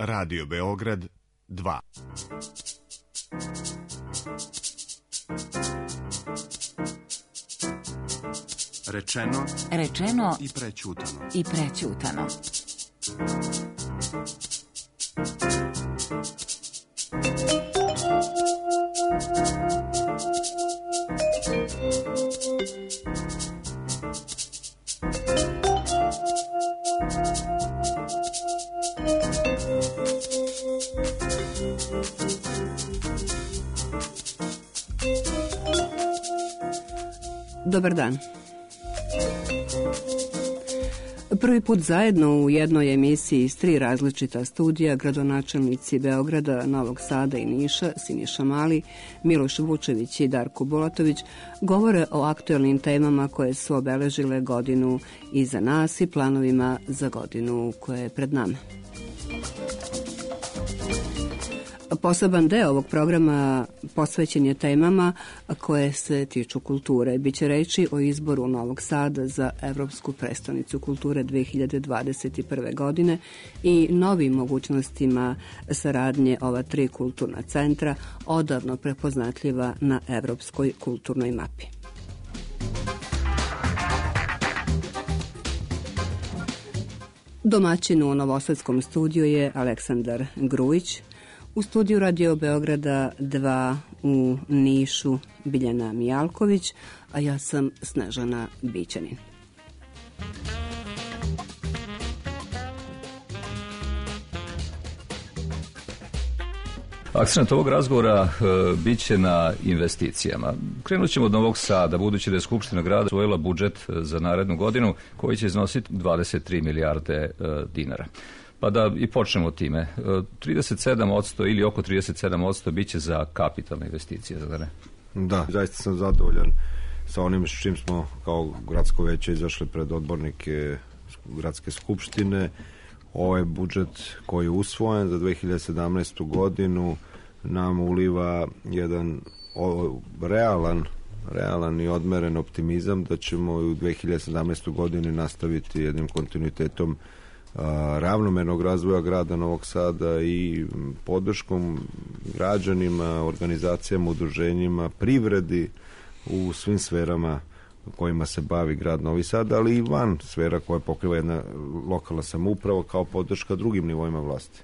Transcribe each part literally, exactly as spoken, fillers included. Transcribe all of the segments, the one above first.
Radio Beograd dva. Rečeno, Rečeno i prećutano. i prećutano. Dobar dan. Prvi put zajedno u jednoj emisiji iz tri različita studija gradonačelnici Beograda, Novog Sada i Niša, Siniša Mali, Miloš Vučević i Darko Bulatović, govore o aktuelnim temama koje su obeležile godinu iza nas i planovima za godinu koja je pred nama. Poseban deo ovog programa posvećen je temama koje se tiču kulture. Biće reči o izboru Novog Sada za Evropsku prestonicu kulture dve hiljade dvadeset prve. godine i novim mogućnostima saradnje ova tri kulturna centra, odavno prepoznatljiva na evropskoj kulturnoj mapi. Domaćin u novosadskom studiju je Aleksandar Grujić, u studiju Radio Beograda dva u Nišu Biljana Mijalković, a ja sam Snežana Bićanin. Akcent ovog razgovora e, bit će na investicijama. Krenut ćemo od Novog Sada, budući da je Skupština grada usvojila budžet za narednu godinu koji će iznositi dvadeset tri milijarde e, dinara. Pa da i počnemo time. trideset sedam posto ili oko trideset sedam posto bit će za kapitalne investicije, zar ne? Da, zaista sam zadovoljan sa onim s čim smo kao gradsko veće izašli pred odbornike gradske skupštine. Ovaj budžet koji je usvojen za dve hiljade sedamnaestu. godinu nam uliva jedan o, realan realan i odmeren optimizam da ćemo u dve hiljade sedamnaestoj. godini nastaviti jednim kontinuitetom ravnomernog razvoja grada Novog Sada i podrškom građanima, organizacijama, udruženjima, privredi u svim sferama kojima se bavi grad Novi Sad, ali i van sfera koja pokriva jedna lokalna samouprava kao podrška drugim nivoima vlasti.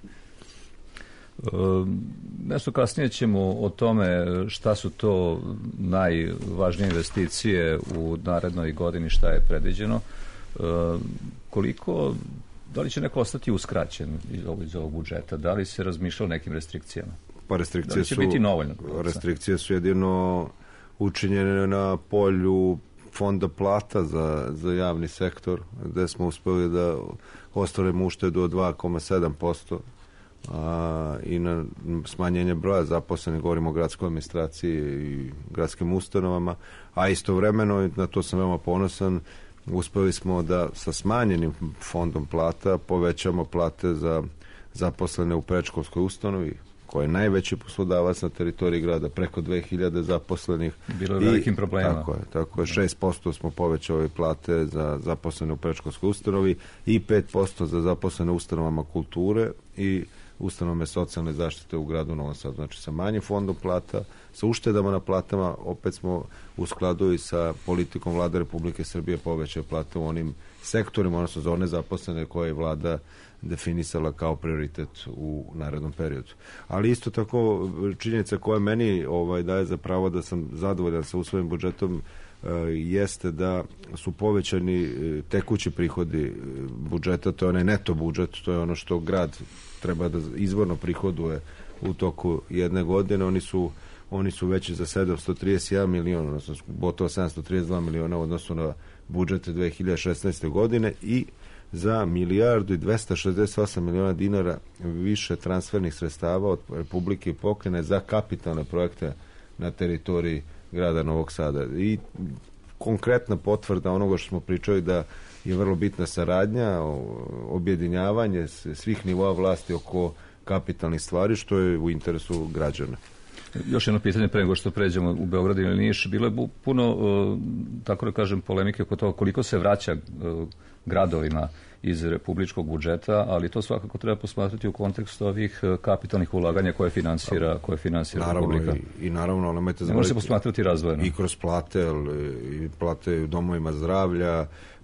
E, nešto kasnije ćemo o tome šta su to najvažnije investicije u narednoj godini, šta je predviđeno. E, koliko Da li će neko ostati uskraćen iz ovog, iz ovog budžeta? Da li se razmišlja o nekim restrikcijama? Pa restrikcije da li će su, biti novoljno? Restrikcije su jedino učinjene na polju fonda plata za, za javni sektor, gde smo uspeli da ostvarimo uštedu od dva zarez sedam posto a, i na smanjenje broja zaposlenih, govorimo o gradskoj administraciji i gradskim ustanovama, a istovremeno, na to sam veoma ponosan, uspeli smo da sa smanjenim fondom plata povećamo plate za zaposlene u predškolskoj ustanovi, koja je najveći poslodavac na teritoriji grada, preko dve hiljade zaposlenih. Bilo je velikim problema. Tako je, tako je, šest posto smo povećali plate za zaposlene u predškolskoj ustanovi i pet posto za zaposlene u ustanovama kulture i ustanovama socijalne zaštite u gradu Novom Sadu. Znači sa manjim fondom plata, sa uštedama na platama, opet smo u skladu i sa politikom Vlade Republike Srbije povećali plate u onim sektorima, odnosno za one zaposlene koje je Vlada definisala kao prioritet u narednom periodu. Ali isto tako činjenica koja meni ovaj, daje za pravo da sam zadovoljan sa usvojenim budžetom e, jeste da su povećani e, tekući prihodi budžeta, to je onaj neto budžet, to je ono što grad treba da izvorno prihoduje u toku jedne godine. Oni su oni su veći za sedamsto trideset jedan milion, odnosno gotovo sedamsto trideset dva miliona u odnosu na budžete dve hiljade šesnaeste. godine i za milijardu i dvesta šezdeset osam miliona dinara više transfernih sredstava od Republike i pokrajine za kapitalne projekte na teritoriji grada Novog Sada. I konkretna potvrda onoga što smo pričali da je vrlo bitna saradnja, objedinjavanje svih nivoa vlasti oko kapitalnih stvari, što je u interesu građana. Još jedno pitanje pre nego što pređemo u Beograd ili Niš. Bilo je puno, tako da kažem, polemike oko toga koliko se vraća gradovima iz republičkog budžeta, ali to svakako treba posmatrati u kontekstu ovih kapitalnih ulaganja koje finansira, koje finansira naravno, republika. I, i naravno, nemojte ne može se posmatrati razdvojeno. I kroz plate, i plate u domovima zdravlja,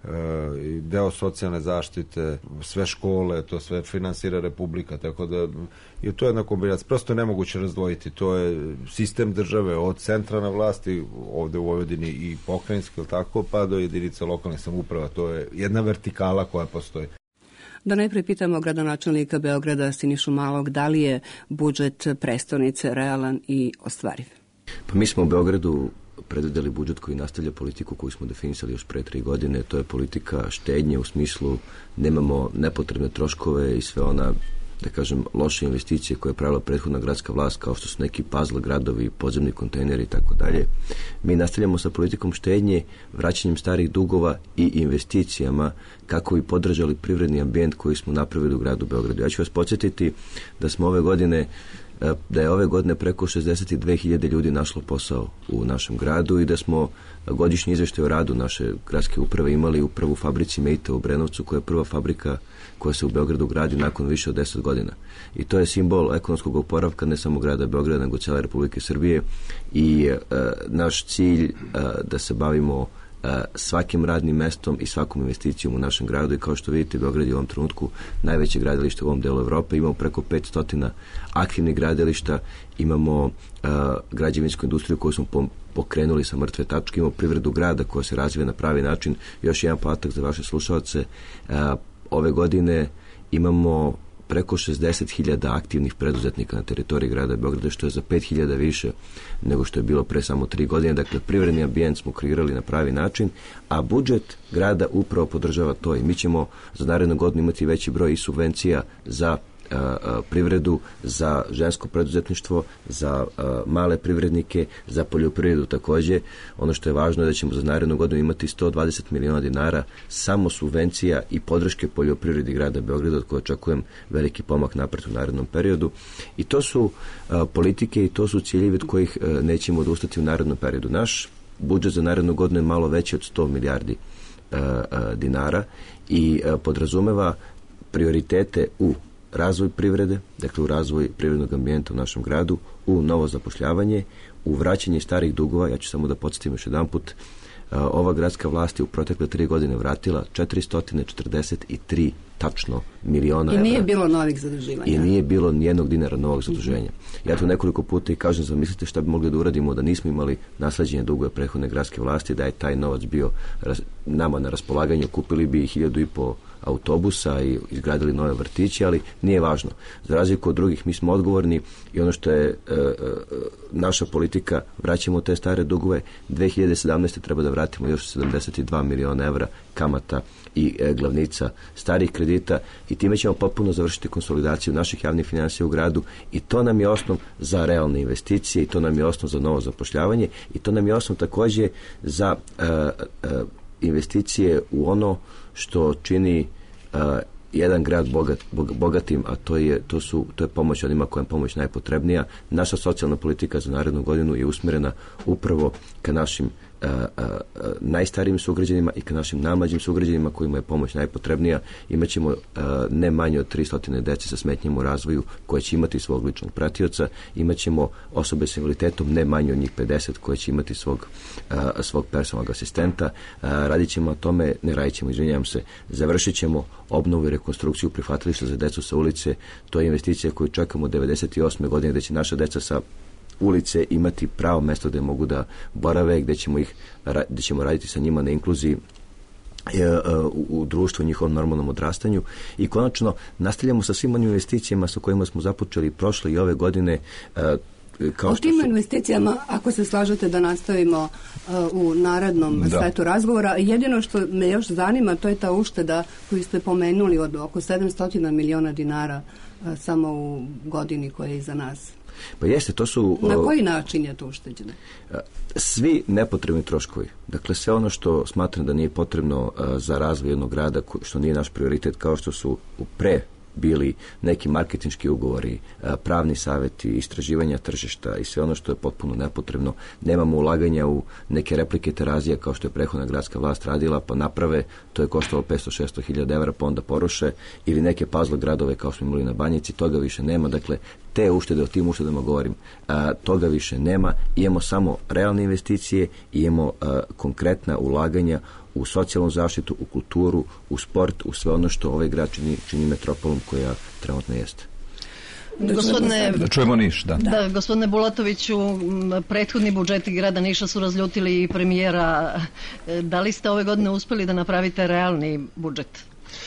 i deo socijalne zaštite, sve škole, to sve finansira republika, tako da je to jedna kombinacija. Prosto je nemoguće razdvojiti. To je sistem države od centralne vlasti, ovde u Vojvodini i pokrajinske, ili tako, pa do jedinica lokalnih samouprava. To je jedna vertikala koja postoji. Da najprej pitamo gradonačelnika Beograda Sinišu Malog, da li je budžet prestonice realan i ostvariv? Pa mi smo u Beogradu predvideli budžet koji nastavlja politiku koju smo definisali još pre tri godine. To je politika štednje u smislu nemamo nepotrebne troškove i sve ona, da kažem, loše investicije koje je pravila prethodna gradska vlast, kao što su neki puzzle gradovi, podzemni kontejneri i tako dalje. Mi nastavljamo sa politikom štednje, vraćanjem starih dugova i investicijama kako bi podržali privredni ambijent koji smo napravili u gradu Beogradu. Ja ću vas podsjetiti da smo ove godine da je ove godine preko šezdeset dve hiljade ljudi našlo posao u našem gradu i da smo godišnji izveštaj o radu naše gradske uprave imali upravo u fabrici Mejta u Brenovcu, koja je prva fabrika koja se u Beogradu gradi nakon više od deset godina. I to je simbol ekonomskog oporavka ne samo grada Beograda, nego cijele Republike Srbije i e, naš cilj e, da se bavimo svakim radnim mestom i svakom investicijom u našem gradu i kao što vidite, Beograd je u ovom trenutku najveće gradilište u ovom delu Evrope. Imamo preko petsto aktivnih gradilišta, imamo uh, građevinsku industriju koju smo pokrenuli sa mrtve tačke, imamo privredu grada koja se razvija na pravi način. Još jedan podatak za vaše slušalce, uh, ove godine imamo preko šezdeset hiljada aktivnih preduzetnika na teritoriji grada Beograda, što je za pet hiljada više nego što je bilo pre samo tri godine. Dakle, privredni ambijent smo kreirali na pravi način, a budžet grada upravo podržava to i mi ćemo za narednu godinu imati veći broj i subvencija za a, a, privredu, za žensko preduzetništvo, za a, male privrednike, za poljoprivredu takođe. Ono što je važno je da ćemo za narednu godinu imati sto dvadeset miliona dinara samo subvencija i podrške poljoprivredi grada Beograda, od koje očekujem veliki pomak napred u narednom periodu. I to su a, politike i to su ciljevi od kojih a, nećemo odustati u narednom periodu. Naš budžet za narednu godinu je malo veći od sto milijardi a, a, dinara i a, podrazumeva prioritete u razvoj privrede, dakle u razvoj privrednog ambijenta u našem gradu, u novo zapošljavanje, u vraćanje starih dugova. Ja ću samo da podsjetim još jedan put, ova gradska vlast je u protekle tri godine vratila četiristo četrdeset tri tačno miliona evra. I nije bilo novih zaduživanja. I nije bilo nijednog dinara novog zaduženja. Ja to nekoliko puta i kažem, zamislite šta bi mogli da uradimo da nismo imali nasleđenje dugove prethodne gradske vlasti, da je taj novac bio nama na raspolaganju, kupili bi hiljadu i po autobusa i izgradili nove vrtiće, ali nije važno. Za razliku od drugih, mi smo odgovorni i ono što je e, e, naša politika, vraćamo te stare dugove. dve hiljade sedamnaeste. treba da vratimo još sedamdeset dva miliona evra kamata i e, glavnica starih kredita i time ćemo potpuno završiti konsolidaciju naših javnih finansija u gradu i to nam je osnov za realne investicije i to nam je osnov za novo zapošljavanje i to nam je osnov takođe za e, e, investicije u ono što čini uh, jedan grad bogat, bogatim, a to je, to su, to je pomoć onima koja je pomoć najpotrebnija. Naša socijalna politika za narednu godinu je usmjerena upravo ka našim uh, uh, najstarijim sugrađanima i ka našim najmlađim sugrađanima kojima je pomoć najpotrebnija. Imaćemo uh, ne manje od tristo dece sa smetnjama u razvoju koje će imati svog ličnog pratioca. Imaćemo osobe s invaliditetom ne manje od njih pedeset koje će imati svog, uh, svog personalnog asistenta. Uh, radit ćemo o tome, ne radit ćemo, izvinjavam se, završit ćemo obnovu i rekonstrukciju prihvatilišta za decu sa ulice. To je investicija koju čekamo devedeset osme. godine, gde će naša deca sa ulice imati pravo mesto gde mogu da borave, gde ćemo, ih, gde ćemo raditi sa njima na inkluziji u, u društvu, u njihovom normalnom odrastanju. I konačno nastavljamo sa svim onim investicijama sa kojima smo započeli prošle i ove godine. Kao o tim su... investicijama, ako se slažete da nastavimo uh, u narednom da. setu razgovora, jedino što me još zanima, to je ta ušteda koju ste pomenuli od oko sedamsto miliona dinara uh, samo u godini koja je iza nas. Pa jeste, to su... Na koji način je to ušteđeno? Svi nepotrebni troškovi. Dakle, sve ono što smatram da nije potrebno uh, za razvoj jednog grada, što nije naš prioritet, kao što su pre bili neki marketinški ugovori, pravni savjeti, istraživanja tržišta i sve ono što je potpuno nepotrebno. Nemamo ulaganja u neke replike terazija kao što je prethodna gradska vlast radila, pa naprave, to je koštalo petsto šesto hiljada evra, pa onda poruše, ili neke puzzle gradove kao smo imali na Banjici, toga više nema. Dakle, te uštede, o tim uštedama govorim, a, toga više nema. Imamo samo realne investicije, imamo a, konkretna ulaganja u socijalnu zaštitu, u kulturu, u sport, u sve ono što ovaj grad čini, čini metropolom koja trenutno jeste. Gospodine, da čujemo Niš, da. Da, gospodine Bulatoviću, prethodni budžeti grada Niša su razljutili i premijera. Da li ste ove godine uspeli da napravite realni budžet?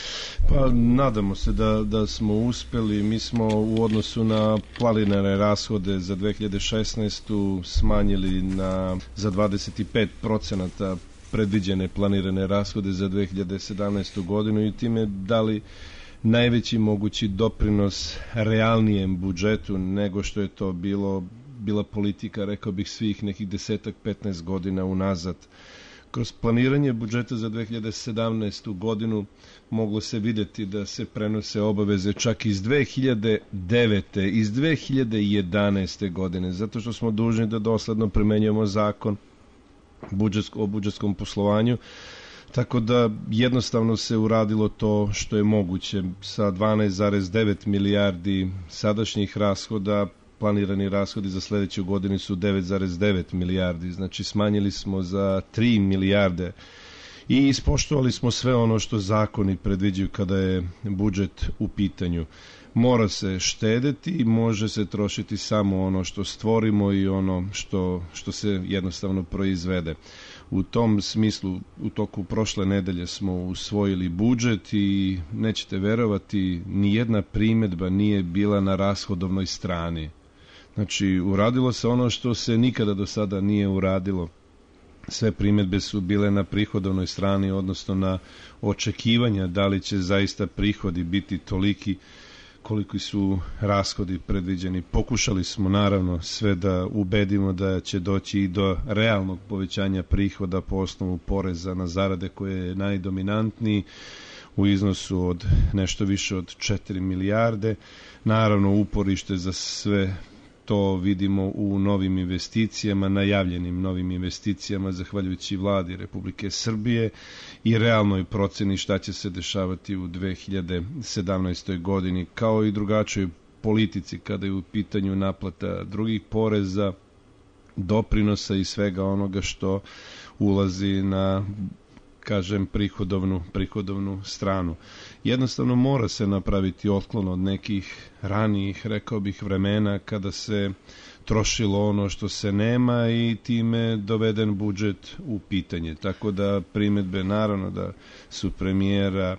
Pa nadamo se da, da smo uspeli. Mi smo u odnosu na planirane rashode za dve hiljade šesnaestu smanjili na, za dvadeset pet procenata predviđene planirane rashode za dve hiljade sedamnaestu godinu i time dali najveći mogući doprinos realnijem budžetu nego što je to bilo, bila politika, rekao bih, svih nekih desetak, petnaest godina unazad. Kroz planiranje budžeta za dve hiljade sedamnaestu godinu moglo se vidjeti da se prenose obaveze čak iz dve hiljade devete, iz dve hiljade jedanaeste godine, zato što smo dužni da dosledno primenjujemo zakon budžetsko, o budžetskom poslovanju. Tako da jednostavno se uradilo to što je moguće. Sa dvanaest zarez devet milijardi sadašnjih rashoda, planirani rashodi za sljedeću godinu su devet zarez devet milijardi. Znači smanjili smo za tri milijarde i ispoštovali smo sve ono što zakoni predviđaju kada je budžet u pitanju. Mora se štedeti i može se trošiti samo ono što stvorimo i ono što, što se jednostavno proizvede. U tom smislu, u toku prošle nedelje smo usvojili budžet i nećete verovati, ni jedna primjedba nije bila na rashodovnoj strani. Znači, uradilo se ono što se nikada do sada nije uradilo. Sve primjedbe su bile na prihodovnoj strani, odnosno na očekivanja da li će zaista prihodi biti toliki koliki su rashodi predviđeni. Pokušali smo naravno sve da ubedimo da će doći i do realnog povećanja prihoda po osnovu poreza na zarade koje je najdominantniji u iznosu od nešto više od četiri milijarde. Naravno uporište za sve to vidimo u novim investicijama, najavljenim novim investicijama zahvaljujući vladi Republike Srbije i realnoj proceni šta će se dešavati u dve hiljade sedamnaestoj godini, kao i drugačijoj politici kada je u pitanju naplata drugih poreza, doprinosa i svega onoga što ulazi na, kažem, prihodovnu, prihodovnu stranu. Jednostavno mora se napraviti otklon od nekih ranijih, rekao bih, vremena kada se trošilo ono što se nema i time doveden budžet u pitanje. Tako da primjedbe naravno da su premijera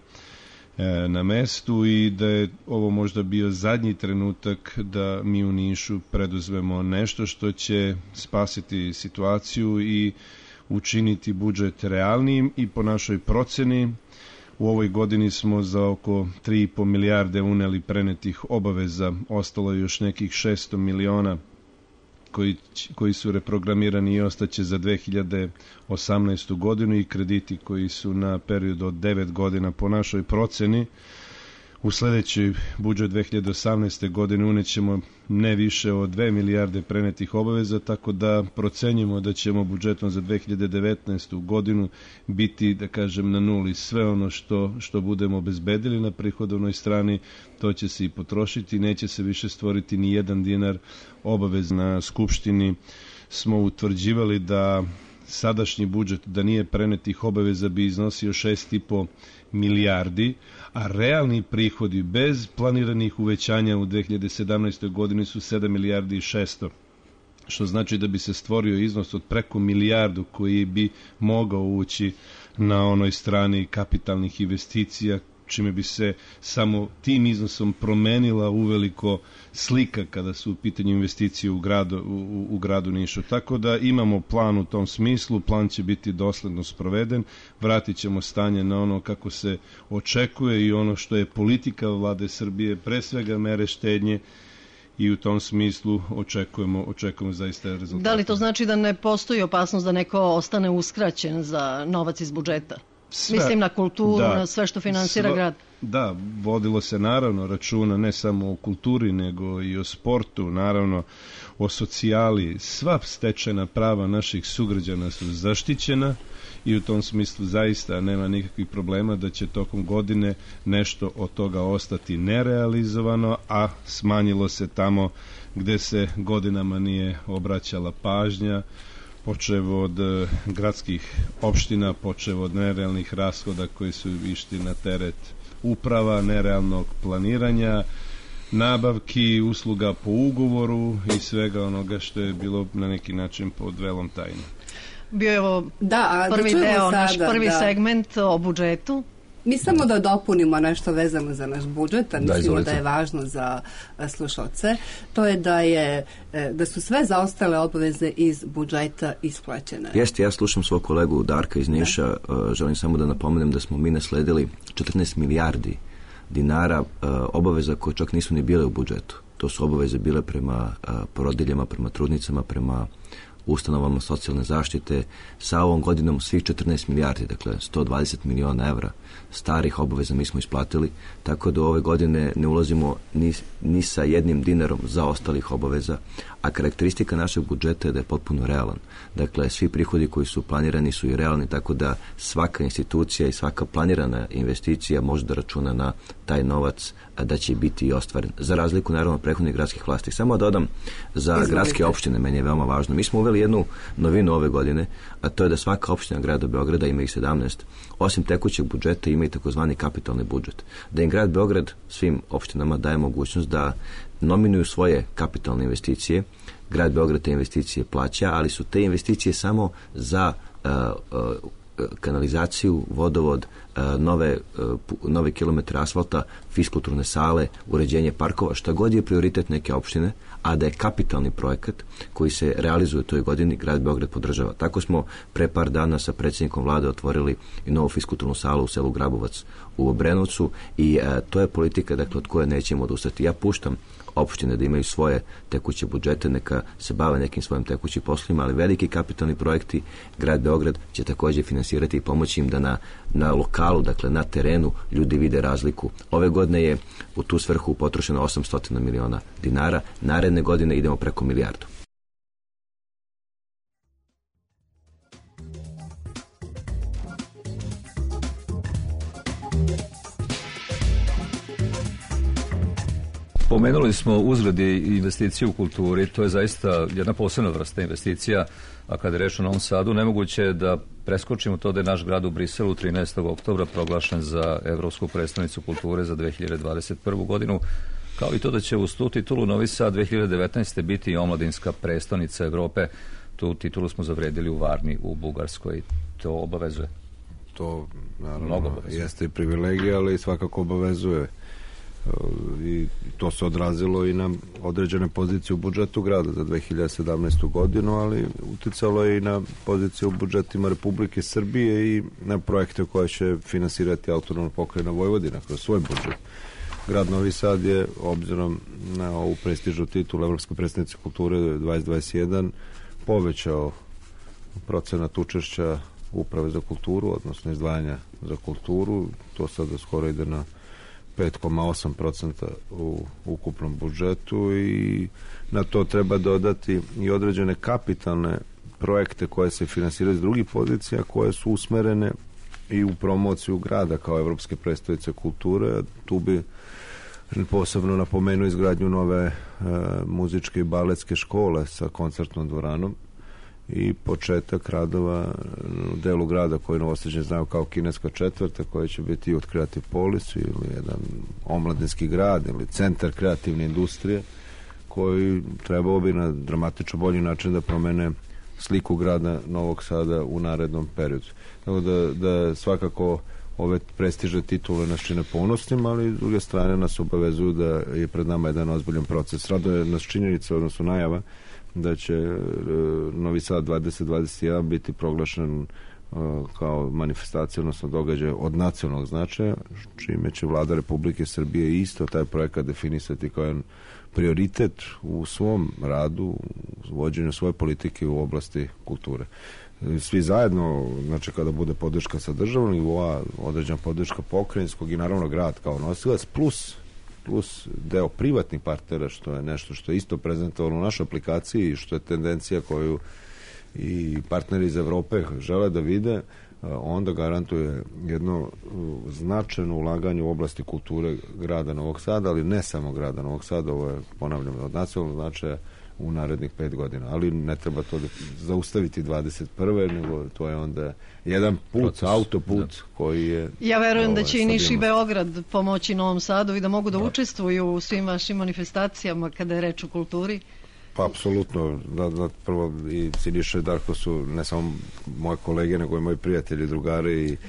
e, na mestu i da je ovo možda bio zadnji trenutak da mi u Nišu preduzmemo nešto što će spasiti situaciju i učiniti budžet realnijim i po našoj proceni. U ovoj godini smo za oko tri i po milijarde uneli prenetih obaveza, ostalo je još nekih šesto miliona koji, koji su reprogramirani i ostaće za dve hiljade osamnaestu godinu i krediti koji su na period od devet godina po našoj proceni. U sljedeći budžet dve hiljade osamnaeste godine unećemo ne više od dve milijarde prenetih obaveza, tako da procenjujemo da ćemo budžetom za dve hiljade devetnaestu godinu biti, da kažem, na nuli. Sve ono što, što budemo obezbedili na prihodovnoj strani, to će se i potrošiti, neće se više stvoriti ni jedan dinar obavez. Na Skupštini smo utvrđivali da sadašnji budžet, da nije prenetih obaveza, bi iznosio šest i po milijardi, a realni prihodi bez planiranih uvećanja u dve hiljade sedamnaestoj godini su sedam milijardi i šesto, što znači da bi se stvorio iznos od preko milijardu koji bi mogao ući na onoj strani kapitalnih investicija, čime bi se samo tim iznosom promenila uveliko slika kada su u pitanju investicije u gradu, u, u gradu Nišu. Tako da imamo plan u tom smislu, plan će biti dosledno sproveden, vratit ćemo stanje na ono kako se očekuje i ono što je politika vlade Srbije, pre svega mere štednje, i u tom smislu očekujemo, očekujemo zaista rezultate. Da li to znači da ne postoji opasnost da neko ostane uskraćen za novac iz budžeta? Sve, mislim na kulturu, da, na sve što finansira sva, grad. Da, vodilo se naravno računa ne samo o kulturi, nego i o sportu, naravno o socijali. Sva stečena prava naših sugrađana su zaštićena i u tom smislu zaista nema nikakvih problema da će tokom godine nešto od toga ostati nerealizovano, a smanjilo se tamo gde se godinama nije obraćala pažnja, počev od gradskih opština, počev od nerealnih rashoda koji su išli na teret uprava, nerealnog planiranja, nabavki, usluga po ugovoru i svega onoga što je bilo na neki način pod velom tajne. Bio je ovo da, prvi da deo, sada, naš prvi da. segment o budžetu. Mi samo da dopunimo nešto vezano za naš budžet, a mislimo da, da je važno za slušalce. To je da je da su sve zaostale obaveze iz budžeta isplaćene. Jeste, ja slušam svog kolegu Darka iz Niša. Da. Želim samo da napomenem da smo mi nasledili četrnaest milijardi dinara obaveza koje čak nisu ni bile u budžetu. To su obaveze bile prema porodiljama, prema trudnicama, prema ustanovama socijalne zaštite. Sa ovom godinom svih četrnaest milijardi, dakle sto dvadeset miliona evra starih obaveza mi smo isplatili, tako da ove godine ne ulazimo ni, ni sa jednim dinarom za ostalih obaveza, a karakteristika našeg budžeta je da je potpuno realan. Dakle, svi prihodi koji su planirani su i realni, tako da svaka institucija i svaka planirana investicija može da računa na taj novac da će biti i ostvaren. Za razliku, naravno, prethodnih gradskih vlasti. Samo dodam, za Izvolite. Gradske opštine meni je veoma važno. Mi smo uveli jednu novinu ove godine, a to je da svaka opština grada Beograda, ima ih sedamnaest, osim tekućeg budžeta ima i takozvani kapitalni budžet. Da im grad Beograd svim opštinama daje mogućnost da nominuju svoje kapitalne investicije. Grad Beograd te investicije plaća, ali su te investicije samo za uh, uh, kanalizaciju, vodovod, uh, nove, uh, nove kilometre asfalta, fiskulturne sale, uređenje parkova, šta god je prioritet neke opštine, a da je kapitalni projekat koji se realizuje u toj godini, grad Beograd podržava. Tako smo pre par dana sa predsjednikom vlade otvorili i novu fiskulturnu salu u selu Grabovac u Obrenovcu i e, to je politika, dakle, od koje nećemo odustati. Ja puštam opštine da imaju svoje tekuće budžete, neka se bave nekim svojim tekućim poslovima, ali veliki kapitalni projekti grad Beograd će također finansirati i pomoći im da na, na lokalu, dakle na terenu, ljudi vide razliku. Ove godine je u tu svrhu potrošeno osamsto miliona dinara, naredne godine idemo preko milijardu. Pomenuli smo uzgledi i investicije u kulturi, to je zaista jedna posebna vrsta investicija, a kada je reč o Novom Sadu, nemoguće je da preskočimo to da je naš grad u Briselu trinaestog oktobra proglašen za Evropsku prestonicu kulture za dve hiljade dvadeset prvu godinu, kao i to da će uz tu titulu Novi Sad dve hiljade devetnaeste. biti i omladinska prestonica Evrope. Tu titulu smo zavredili u Varni u Bugarskoj. To obavezuje? To, naravno, jeste i privilegija, ali svakako obavezuje. I to se odrazilo i na određene pozicije u budžetu grada za dve hiljade sedamnaestu. godinu, ali uticalo je i na pozicije u budžetima Republike Srbije i na projekte koje će finansirati autonomna pokrajina Vojvodina kroz svoj budžet. Grad Novi Sad je, obzirom na ovu prestižnu titulu Evropske prestonice kulture dvadeset dvadeset jedan, povećao procenat učešća Uprave za kulturu, odnosno izdvajanja za kulturu. To sada skoro ide na pet zarez osam posto u ukupnom budžetu i na to treba dodati i određene kapitalne projekte koje se finansiraju iz drugih pozicija, koje su usmerene i u promociju grada kao Evropske prestonice kulture. Tu bi posebno napomenuo izgradnju nove e, muzičke i baletske škole sa koncertnom dvoranom i početak radova u delu grada koji Novosađani znaju kao kineska četvrta, koja će biti od Creative Polis ili jedan omladinski grad ili centar kreativne industrije koji trebao bi na dramatično bolji način da promene sliku grada Novog Sada u narednom periodu. Tako da, da svakako ove prestižne titule nas čine ponosnim, ali s druge strane nas obavezuju da je pred nama jedan ozbiljan proces. Raduje nas činjenica, odnosno najava, da će Novi Sad dvadeset dvadeset jedan biti proglašen kao manifestacija, odnosno događaj od nacionalnog značaja, čime će vlada Republike Srbije isto taj projekat definisati kao jedan prioritet u svom radu, u vođenju svoje politike u oblasti kulture. svi zajedno, znači kada bude podrška sa državnog nivoa, određena podrška pokrajinskog i naravno grad kao nosilac, plus plus deo privatnih partnera, što je nešto što je isto prezentovano u našoj aplikaciji i što je tendencija koju i partneri iz Evrope žele da vide, onda garantuje jedno značajno ulaganje u oblasti kulture grada Novog Sada, ali ne samo grada Novog Sada, ovo je, ponavljam, od nacionalnog značaja u narednih pet godina. Ali ne treba to da zaustaviti dvadeset prve nego to je onda jedan put, proces, autoput da. Koji je... Ja verujem ovaj, da će i Niš i Beograd pomoći Novom Sadu i da mogu da, da učestvuju u svim vašim manifestacijama kada je reč o kulturi. Pa, apsolutno. Da, da, prvo i Siniša i Darko su ne samo moje kolege, nego i moji prijatelji, drugari i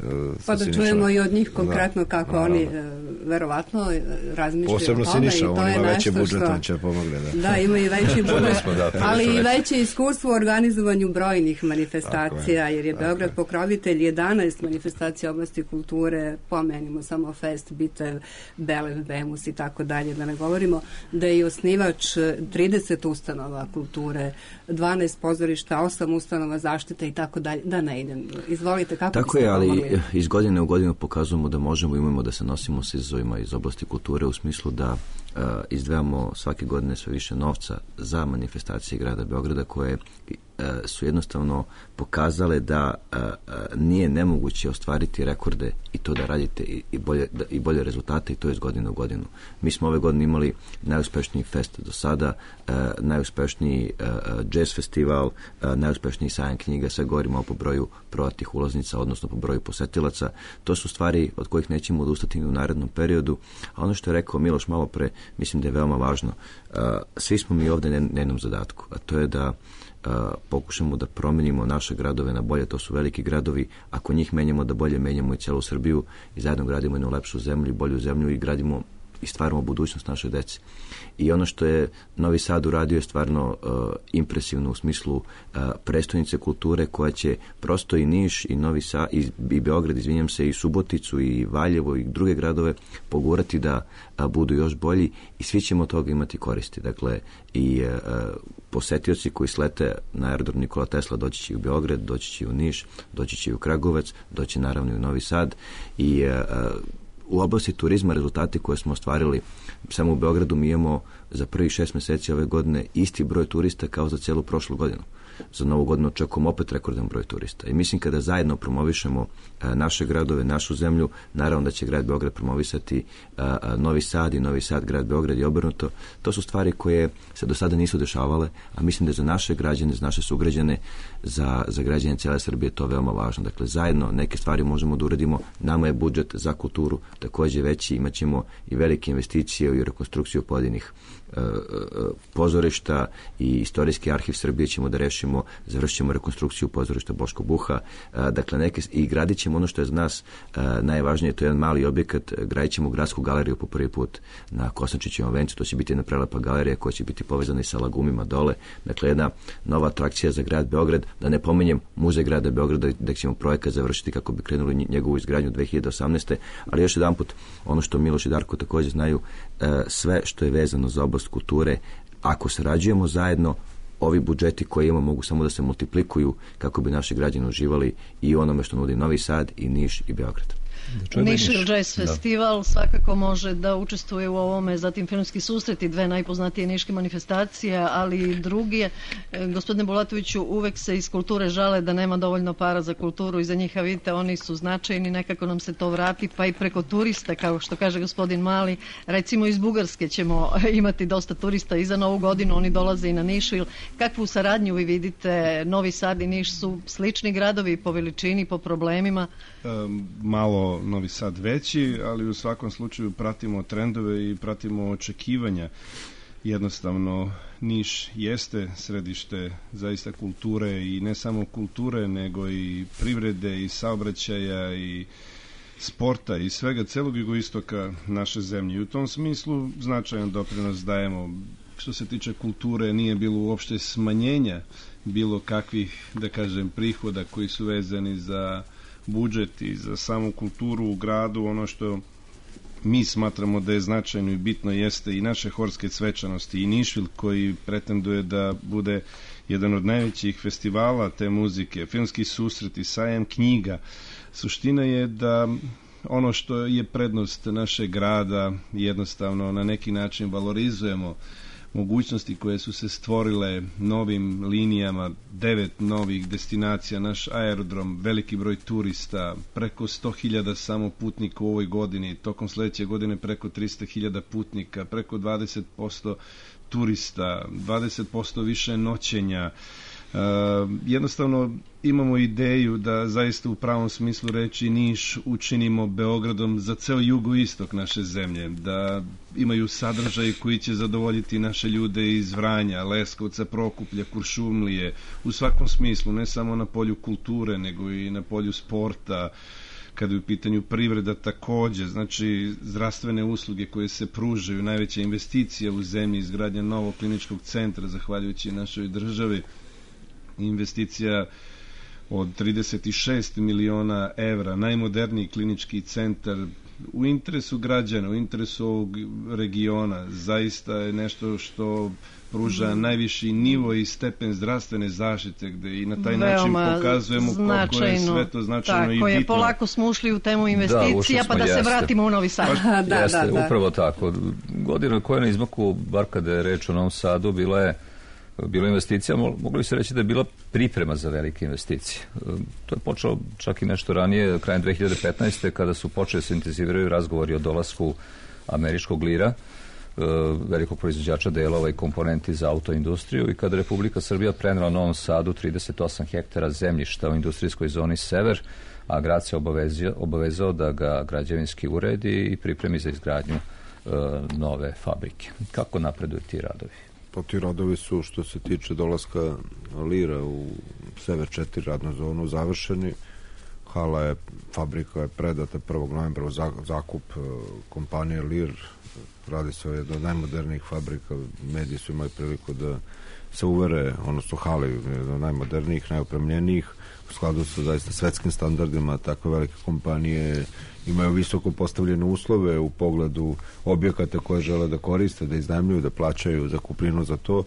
pa da čujemo i od njih konkretno da, kako naravno. Oni verovatno razmišljaju posebno o tome. Siniša, on ima veći budžet, što... on će pomogne. Da, da ima i veći budžet, ali i veće iskustvo u organizovanju brojnih manifestacija, je. jer je Beograd pokrovitelj jedanaest manifestacija oblasti kulture, pomenimo samo Fest, Bitev, Belev, Bemus i tako dalje, da ne govorimo da je i osnivač trideset ustanova kulture, dvanaest pozorišta, osam ustanova zaštite i tako dalje, da ne idem. Izvolite, kako tako je, ali iz godine u godinu pokazujemo da možemo i umemo da se nosimo s izazovima iz oblasti kulture u smislu da uh, izdvajamo svake godine sve više novca za manifestacije grada Beograda koje uh, su jednostavno pokazale da uh, uh, nije nemoguće ostvariti rekorde i to da radite i, i, bolje, da, i bolje rezultate i to je iz godine u godinu. Mi smo ove godine imali najuspešniji fest do sada, uh, najuspešniji uh, jazz festival, uh, najuspešniji sajam knjiga, sve govorimo po broju prodatih ulaznica, odnosno po broju posetilaca. To su stvari od kojih nećemo odustati u narednom periodu, a ono što je rekao Miloš malo pre, mislim da je veoma važno. Uh, svi smo mi ovde na, na jednom zadatku, a to je da Uh, pokušamo da promenimo naše gradove na bolje, to su veliki gradovi, ako njih menjamo da bolje menjamo i celu Srbiju i zajedno gradimo jednu lepšu zemlju i bolju zemlju i gradimo i stvaramo budućnost naše dece. I ono što je Novi Sad uradio je stvarno uh, impresivno u smislu uh, prestonice kulture koja će prosto i Niš i Novi Sad i, i Beograd, izvinjam se, i Suboticu i Valjevo i druge gradove pogurati da uh, budu još bolji i svi ćemo od toga imati koristi. Dakle, i uh, posetioci koji slete na aerodrom Nikola Tesla doći će u Beograd, doći će u Niš, doći će u Kragujevac, doći naravno i u Novi Sad i uh, u oblasti turizma rezultati koje smo ostvarili samo u Beogradu mi imamo za prvih šest meseci ove godine isti broj turista kao za celu prošlu godinu. Za novu godinu očekujemo opet rekordan broj turista. I mislim kada zajedno promovišemo a, naše gradove, našu zemlju, naravno da će grad Beograd promovisati a, a, Novi Sad i Novi Sad, grad Beograd i obrnuto. To su stvari koje se do sada nisu dešavale, a mislim da je za naše građane, za naše sugrađane, za, za građane cijele Srbije to veoma važno. Dakle, zajedno neke stvari možemo da uradimo. Nama je budžet za kulturu takođe veći, imat ćemo i velike investicije i rekonstrukciju pojedinih pozorišta i istorijski arhiv Srbije ćemo da rešimo, završimo rekonstrukciju pozorišta Boško Buha, dakle neke, i gradit ćemo ono što je za nas najvažnije, to je jedan mali objekat, gradit ćemo gradsku galeriju po prvi put na Kosančićevom vencu, to će biti jedna prelepa galerija koja će biti povezana i sa lagumima dole, dakle jedna nova atrakcija za grad Beograd, da ne pominjem muzej grada Beograda da ćemo projekat završiti kako bi krenuli njegovu izgradnju dve hiljade osamnaeste. Ali još jedan put, ono što Miloš i Darko takođe znaju, sve što je vezano za oblast kulture, ako sarađujemo zajedno, ovi budžeti koje imamo mogu samo da se multiplikuju kako bi naši građani uživali i onome što nudi Novi Sad i Niš i Beograd. Niš Jazz Festival da. Svakako može da učestvuje u ovome, zatim filmski susreti, dve najpoznatije niške manifestacije, ali i drugi. Gospodine Bulatoviću, uvek se iz kulture žale da nema dovoljno para za kulturu i za njih, a vidite, oni su značajni, nekako nam se to vrati, pa i preko turista, kao što kaže gospodin Mali, recimo iz Bugarske ćemo imati dosta turista i za Novu godinu, oni dolaze i na Niš. Kakvu saradnju vi vidite? Novi Sad i Niš su slični gradovi po veličini, po problemima? Um, malo Novi Sad veći, ali u svakom slučaju pratimo trendove i pratimo očekivanja. Jednostavno, Niš jeste središte zaista kulture i ne samo kulture, nego i privrede i saobraćaja i sporta i svega celog jugoistoka naše zemlje. I u tom smislu značajan doprinos dajemo. Što se tiče kulture, nije bilo uopšte smanjenja bilo kakvih, da kažem, prihoda koji su vezani za budžet i za samu kulturu u gradu. Ono što mi smatramo da je značajno i bitno jeste i naše horske svečanosti i Nišvil koji pretenduje da bude jedan od najvećih festivala te muzike, filmski susreti, sajam knjiga. Suština je da ono što je prednost našeg grada jednostavno na neki način valorizujemo mogućnosti koje su se stvorile novim linijama, devet novih destinacija, naš aerodrom, veliki broj turista, preko sto hiljada samo putnika u ovoj godini, tokom sledeće godine preko tristo hiljada putnika, preko dvadeset posto turista, dvadeset posto više noćenja. Uh, jednostavno imamo ideju da zaista u pravom smislu reči Niš učinimo Beogradom za ceo jugoistok naše zemlje, da imaju sadržaj koji će zadovoljiti naše ljude iz Vranja, Leskovca, Prokuplja, Kuršumlije, u svakom smislu, ne samo na polju kulture, nego i na polju sporta, kada je u pitanju privreda takođe, znači zdravstvene usluge koje se pružaju, najveća investicija u zemlji, izgradnja novog kliničkog centra, zahvaljujući našoj državi, investicija od trideset šest miliona evra, najmoderniji klinički centar u interesu građana, u interesu ovog regiona, zaista je nešto što pruža najviši nivo i stepen zdravstvene zaštite, gde i na taj Veoma način pokazujemo koliko je sve to značajno tako i bitno. Je, polako smo ušli u temu investicija, da, pa da jeste. se vratimo u Novi Sad. da, da, jeste, da. upravo tako. Godina koja je na izmaku, bar kada je reč o Novom Sadu, bila je bila investicija, mogli bi se reći da je bila priprema za velike investicije. To je počelo čak i nešto ranije, krajem dve hiljade petnaeste. kada su počeli se intenziviraju razgovori o dolasku američkog lira, velikog proizvođača delova i komponenti za autoindustriju, i kada Republika Srbija prenela Novom Sadu trideset osam hektara zemljišta u industrijskoj zoni Sever, a grad se obavezao, obavezao da ga građevinski uredi i pripremi za izgradnju e, nove fabrike. Kako napreduju ti radovi? Pa ti radovi su, što se tiče dolaska lira u Sever četiri radnu zonu, završeni. Hala je, fabrika je predata prvog novembra u zakup kompanije Lir. Radi se o jednoj od najmodernijih fabrika. Mediji su imali priliku da se uvere, odnosno hala je jedna od najmodernijih, najopremljenijih, u skladu sa zaista svetskim standardima. Takve velike kompanije imaju visoko postavljene uslove u pogledu objekata koje žele da koriste, da iznajmljuju, da plaćaju zakupninu za to,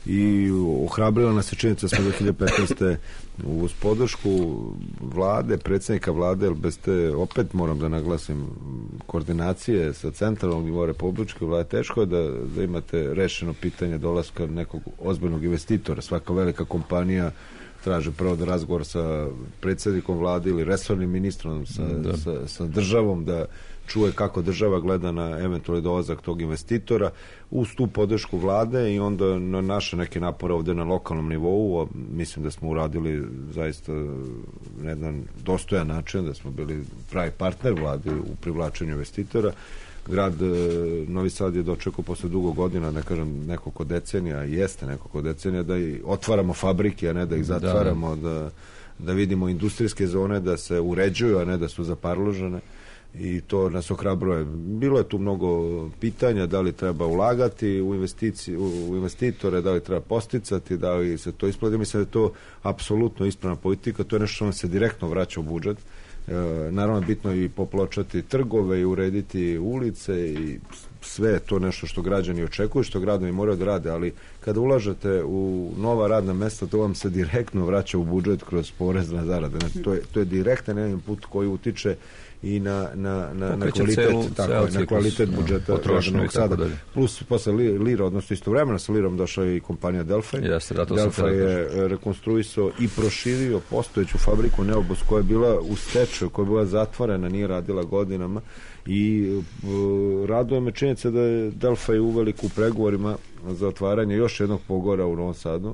i ohrabrila nas je činjenica smo dve hiljade petnaeste. uz podršku vlade, predsjednika vlade, jer bez te, opet moram da naglasim, koordinacije sa centralnog nivoa republičke vlade, teško je da, da imate rešeno pitanje dolaska nekog ozbiljnog investitora. Svaka velika kompanija traže prvo da razgovor sa predsjednikom vlade ili resornim ministrom, sa, da. sa, sa državom, da čuje kako država gleda na eventualni dolazak tog investitora, uz tu podršku vlade, i onda na naše neke napore ovde na lokalnom nivou, a mislim da smo uradili zaista na jedan dostojan način, da smo bili pravi partner vlade u privlačenju investitora. Grad Novi Sad je dočekao posle dugo godina, ne kažem nekoliko decenija, jeste nekoliko decenija, da i otvaramo fabrike, a ne da ih zatvaramo, da, da, da vidimo industrijske zone da se uređuju, a ne da su zaparložene, i to nas ohrabruje. Bilo je tu mnogo pitanja, da li treba ulagati u, investici, u investitore, da li treba posticati, da li se to isplati. Mislim da je to apsolutno ispravna politika, to je nešto što nam se direktno vraća u budžet. E, naravno, bitno je i popločati trgove i urediti ulice, i sve je to nešto što građani očekuju, što gradovi moraju da rade, ali kada ulažete u nova radna mesta, to vam se direktno vraća u budžet kroz porez na zarade. Znači, to je, to je direktan jedan put koji utiče i na, na, na, na kvalitet, celu, tako, na kvalitet budžeta Novog Sada. Plus posle Lira, odnosno istovremeno sa Lirom došla i kompanija Delfaj. Delfaj je rekonstruisao i proširio postojeću fabriku Neobus, koja je bila u stečaju, koja je bila zatvorena, nije radila godinama, i uh, raduje me činjenica da je Delfaj uveliko u pregovorima za otvaranje još jednog pogora u Novom Sadu,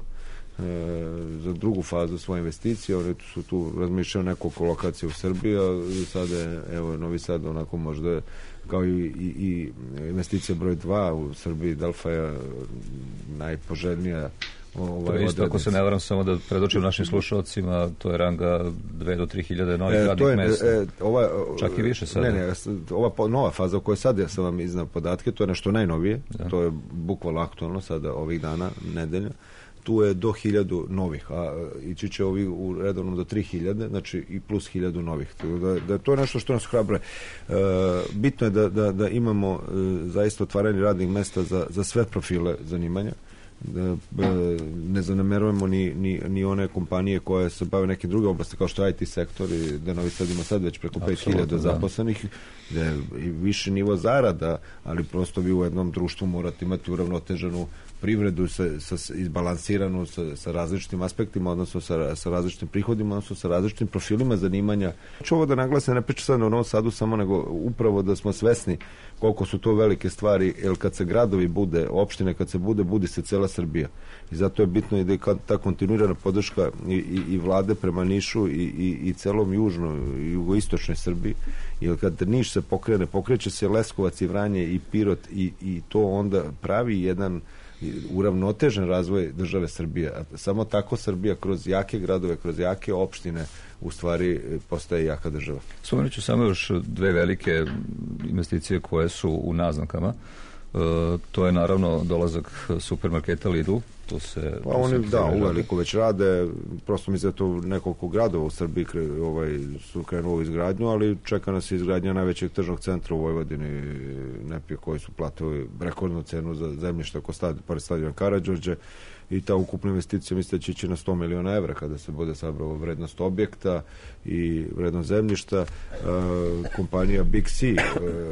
za drugu fazu svoje investicije. Oni su tu razmišljali nekoliko lokacija u Srbiji, a sada je, evo, Novi Sad onako možda kao i, i, i investicija broj dva u Srbiji, Delfaja, najpoželjnija. Ovaj, to je isto, ako se ne varam, samo da predočim našim slušalcima, to je ranga dve do tri hiljade novih e, radnih mesta. E, ova, Čak i više sada. Ne, ne, ova nova faza u kojoj sad ja sam vam iznao podatke, to je nešto najnovije, da. To je bukvalno aktualno sada ovih dana, nedelja. tu je do hiljadu novih, a ići će ovi u redovnom do tri hiljade, znači i plus hiljadu novih. Da, da to je nešto što nas hrabre. E, bitno je da, da, da imamo e, zaista otvaranje radnih mesta za, za sve profile zanimanja. Da, ne zanemerujemo ni, ni, ni one kompanije koje se bave neke druge oblasti kao što je I T sektor i da Novi Sad ima sad već preko pet hiljada zaposlenih, da je više nivo zarada, ali prosto vi u jednom društvu morate imati uravnoteženu privredu sa, sa, izbalansiranu sa, sa različitim aspektima, odnosno sa, sa različitim prihodima, odnosno sa različitim profilima zanimanja. Ću ovo da naglasim, ne pričam sad na Novom Sadu samo, nego upravo da smo svesni koliko su to velike stvari, jer kad se gradovi bude, opštine kad se bude, budi se cela Srbija. I zato je bitno i da je ta kontinuirana podrška i, i, i vlade prema Nišu i, i, i celom južnoj i jugoistočnoj Srbiji, jer kad Niš se pokrene, pokreće se Leskovac i Vranje i Pirot i, i to onda pravi jedan uravnotežen razvoj države Srbije. A samo tako Srbija kroz jake gradove, kroz jake opštine u stvari postaje jaka država. Spomenut ću samo još dve velike investicije koje su u naznakama. E, to je naravno dolazak supermarketa Lidl. To se, pa oni, da, uveliko već rade, prosto mi se to nekoliko gradova u Srbiji kre, ovaj, su krenuo u izgradnju, ali čeka nas izgradnja najvećeg tržnog centra u Vojvodini, Nepije, koji su platili rekordnu cenu za zemljište oko stadiona, pored stadiona Karađorđe, i ta ukupna investicija misle da će ići na sto miliona evra kada se bude sabrala vrednost objekta i vrednost zemljišta. E, kompanija Big C e,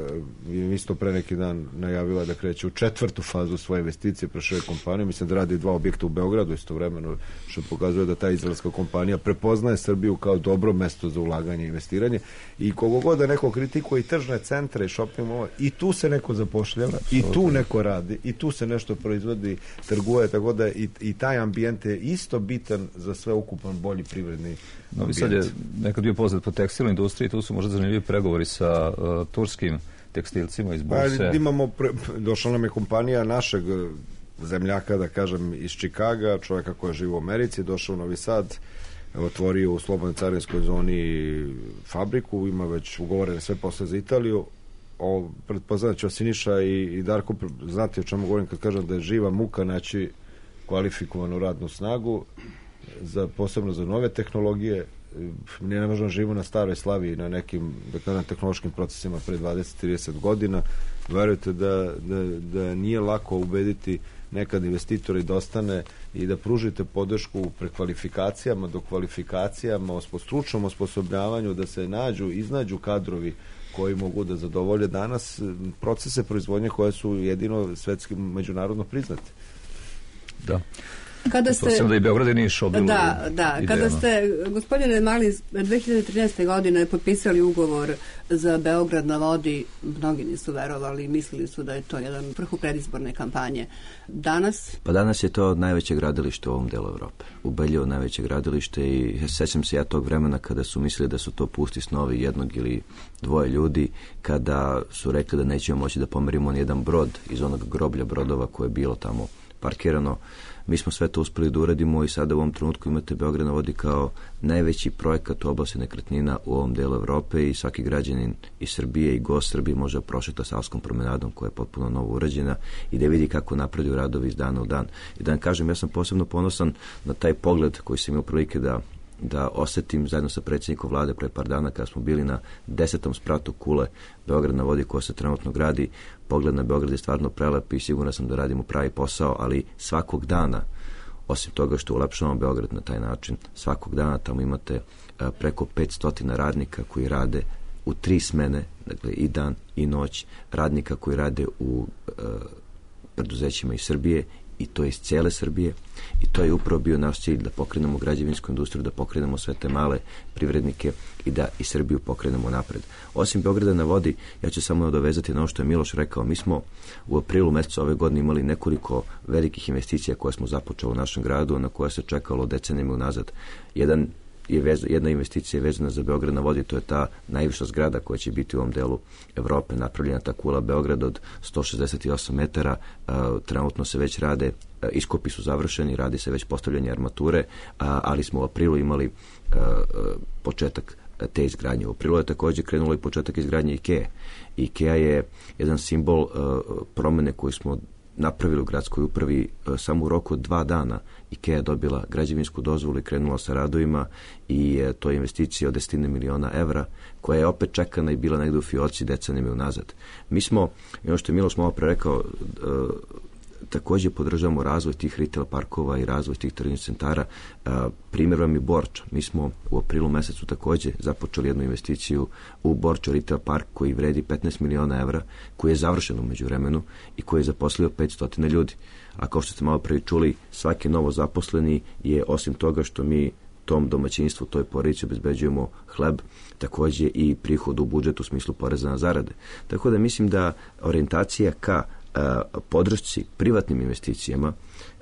je isto pre neki dan najavila da kreće u četvrtu fazu svoje investicije prošle kompanije. Mislim da radi dva objekta u Beogradu istovremeno, što pokazuje da ta izraelska kompanija prepoznaje Srbiju kao dobro mesto za ulaganje i investiranje. I kogo god da neko kritikuje i tržne centre i shopping mall, i tu se neko zapošljava, i tu neko radi, i tu se nešto proizvodi, trguje, tako da i, i taj ambijent je isto bitan za sve ukupan bolji privredni Novi Sad je nekad bio poznat po tekstilnoj industriji, tu su možda zanimljivi pregovori sa uh, turskim tekstilcima iz Burse. Pa, imamo pre, došla nam je kompanija našeg zemljaka, da kažem, iz Čikaga, čovjeka koji živi u Americi, došao u Novi Sad, otvorio u slobodnoj carinskoj zoni fabriku, ima već ugovorene sve posle za Italiju. O, pretpoznat ću Siniša i, i Darko, znate o čemu govorim kad kažem da je živa muka naći kvalifikovanu radnu snagu, za, posebno za nove tehnologije. Ne možemo živimo na staroj slavi, na nekim, da kažem, tehnološkim procesima pre dvadeset do trideset godina. Verujete da, da, da nije lako ubediti nekad investitori da ostane i da pružite podršku u prekvalifikacijama, do kvalifikacijama, o stručnom osposobljavanju, da se nađu, iznađu kadrovi koji mogu da zadovolje danas procese proizvodnje koje su jedino svetski međunarodno priznate. Da. Kada ste, da i Beograd i Niš obilu da, da, idejama. Kada ste, gospodine Mali, dve hiljade trinaeste. godine potpisali ugovor za Beograd na vodi, mnogi nisu verovali, mislili su da je to jedan vrhu predizborne kampanje. Danas? Pa danas je to najveće gradilište u ovom delu Evrope. U Beljevu najveće gradilište i sećam se ja tog vremena kada su mislili da su to pusti snovi jednog ili dvoje ljudi, kada su rekli da nećemo moći da pomerimo ni jedan brod iz onog groblja brodova koje je bilo tamo parkirano. Mi smo sve to uspeli da uradimo i sada u ovom trenutku imate Beograd na vodi kao najveći projekat u oblasti nekretnina u ovom delu Evrope i svaki građanin iz Srbije i gost Srbije može da prošeta Savskom promenadom koja je potpuno novo urađena i da vidi kako napreduju radovi iz dana u dan. I da vam kažem, ja sam posebno ponosan na taj pogled koji sam imao prilike da da osetim zajedno sa predsjednikom vlade pre par dana kada smo bili na desetom spratu kule Beograd na vodi koja se trenutno gradi. Pogled na Beograd je stvarno prelep i siguran sam da radimo pravi posao, ali svakog dana, osim toga što ulepšavamo Beograd na taj način, svakog dana tamo imate a, preko petsto radnika koji rade u tri smene, dakle i dan i noć, radnika koji rade u a, preduzećima iz Srbije i to iz cijele Srbije i to je upravo bio naš cilj da pokrenemo građevinsku industriju, da pokrenemo sve te male privrednike i da i Srbiju pokrenemo napred. Osim Beograda na vodi, ja ću samo dovezati na ono što je Miloš rekao. Mi smo u aprilu mesecu ove godine imali nekoliko velikih investicija koje smo započeli u našem gradu, na koje se čekalo decenijama unazad. Jedan je vez, jedna investicija je vezana za Beograd na vodi, to je ta najviša zgrada koja će biti u ovom delu Evrope, napravljena ta kula Beograd od sto šezdeset osam metara, uh, trenutno se već rade, uh, iskopi su završeni, radi se već postavljanje armature, uh, ali smo u aprilu imali uh, uh, početak te izgradnje. U aprilu je također krenulo i početak izgradnje IKEA. IKEA je jedan simbol uh, promene koju smo napravili u gradskoj upravi. Samo u roku od dva dana IKEA je dobila građevinsku dozvolu i krenula sa radovima i to je investicija od desetine miliona evra koja je opet čekana i bila negde u fioci decenijama unazad. Mi smo, i ono što je Miloš malo pre rekao, takođe podržavamo razvoj tih retail parkova i razvoj tih trgovinskih centara. Primjer vam je Borča. Mi smo u aprilu mesecu takođe započeli jednu investiciju u Borča retail park koji vredi petnaest miliona evra, koji je završen u međuvremenu i koji je zaposlio petsto ljudi. A kao što ste malo pre čuli, svaki novo zaposleni je, osim toga što mi tom domaćinstvu, toj porodici obezbeđujemo hleb, takođe i prihod u budžetu u smislu poreza na zarade. Tako da mislim da orijentacija ka podršci privatnim investicijama,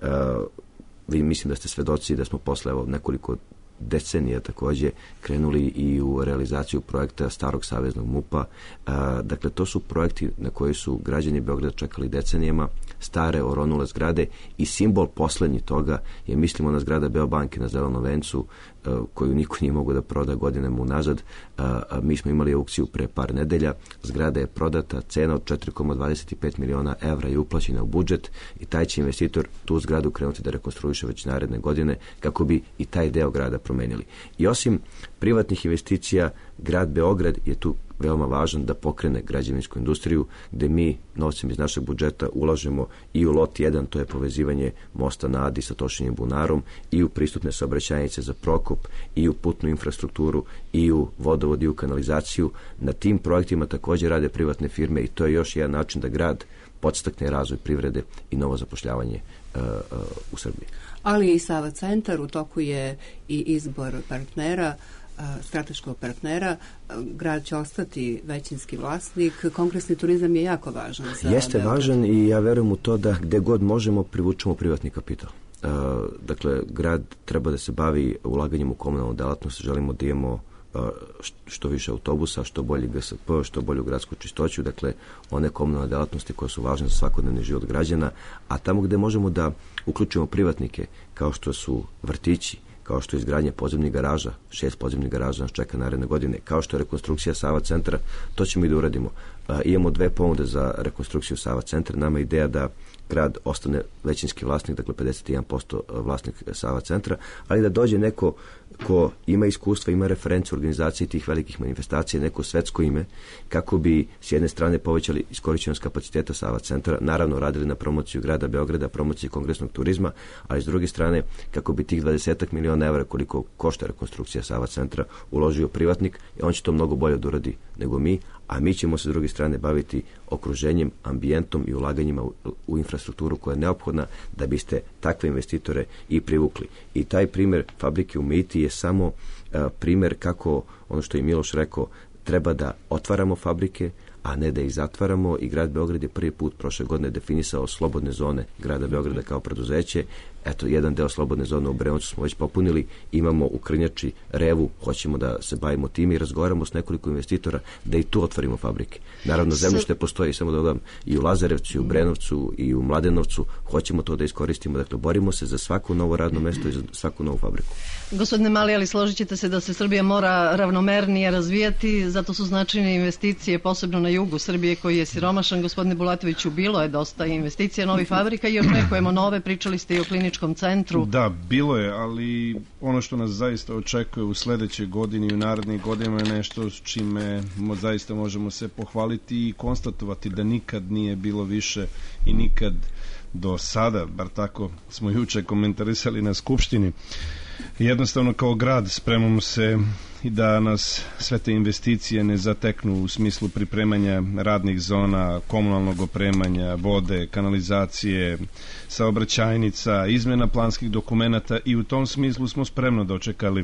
vi mislim da ste svedoci da smo posle evo, nekoliko decenija takođe krenuli i u realizaciju projekta Starog saveznog MUP-a. Dakle, to su projekti na koji su građani Beograda čekali decenijama, stare oronule zgrade i simbol poslednji toga je, mislimo, na zgrada Beobanke na Zelenom vencu, koju niko nije mogao da proda godinama unazad. Mi smo imali aukciju pre par nedelja, zgrada je prodata, cena od četiri zarez dvadeset pet miliona evra je uplaćena u budžet i taj će investitor tu zgradu krenuti da rekonstruiše već naredne godine kako bi i taj deo grada promenili. I osim privatnih investicija, grad Beograd je tu veoma važan da pokrene građevinsku industriju, gde mi novcem iz našeg budžeta ulažemo i u lot jedan, to je povezivanje mosta na Adi sa Tošinjem bunarom, i u pristupne saobraćajnice za Prokop, i u putnu infrastrukturu, i u vodovod, i u kanalizaciju. Na tim projektima takođe rade privatne firme i to je još jedan način da grad podstakne razvoj privrede i novo zapošljavanje uh, uh, u Srbiji. Ali i Sava centar, u toku je i izbor partnera, strateškog partnera, grad će ostati većinski vlasnik, kongresni turizam je jako važan. Za Jeste Beograd. Važan i ja verujem u to da gde god možemo privučemo privatni kapital. Uh, dakle, grad treba da se bavi ulaganjem u komunalnu delatnost, želimo da imamo uh, što više autobusa, što bolji G S P, što bolju gradsku čistoću, dakle, one komunalne delatnosti koje su važne za svakodnevni život građana, a tamo gde možemo da uključimo privatnike, kao što su vrtići, kao što je izgradnja podzemnih garaža, šest podzemnih garaža nas čeka naredne godine, kao što je rekonstrukcija Sava centra, to ćemo i da uradimo. A, imamo dve ponude za rekonstrukciju Sava centra. Nama je ideja da grad ostane većinski vlasnik, dakle pedeset jedan posto vlasnik Sava centra, ali da dođe neko ko ima iskustva, ima referencu organizacije tih velikih manifestacija, neko svetsko ime, kako bi s jedne strane povećali iskorišćenost kapaciteta Sava centra, naravno radili na promociju grada Beograda, promociju kongresnog turizma, ali s druge strane kako bi tih dvadeset miliona evra koliko košta rekonstrukcija Sava centra uložio privatnik, i on će to mnogo bolje da uradi nego mi, a mi ćemo se s druge strane baviti okruženjem, ambijentom i ulaganjima u, u infrastrukturu koja je neophodna da biste takve investitore i privukli. I taj primjer fabrike u Miti je samo uh, primjer kako, ono što je Miloš rekao, treba da otvaramo fabrike, a ne da ih zatvaramo, i grad Beograd je prvi put prošle godine definisao slobodne zone grada Beograda kao preduzeće. Eto, jedan deo slobodne zone u Brenovcu smo već popunili, imamo u Krnjači, Revu, hoćemo da se bavimo tim i razgovaramo s nekoliko investitora da i tu otvorimo fabrike. Naravno, zemljište postoji, samo da dodam, i u Lazarevcu, i u Brenovcu, i u Mladenovcu, hoćemo to da iskoristimo, dakle, borimo se za svako novo radno mesto i za svaku novu fabriku. Gospodine Mali, ali složit ćete se da se Srbija mora ravnomernije razvijati, zato su značajne investicije, posebno na jugu Srbije koji je siromašan. Gospodine Bulatoviću, bilo je dosta investicija, novih fabrika i očekujemo nove, pričali ste i o kliničkom centru. Da, bilo je, ali ono što nas zaista očekuje u sledećoj godini i u narednih godinama je nešto s čime mo, zaista možemo se pohvaliti i konstatovati da nikad nije bilo više i nikad do sada, bar tako smo juče komentarisali na Skupštini. Jednostavno, kao grad spremamo se i da nas sve te investicije ne zateknu u smislu pripremanja radnih zona, komunalnog opremanja, vode, kanalizacije, saobraćajnica, izmena planskih dokumenata, i u tom smislu smo spremno dočekali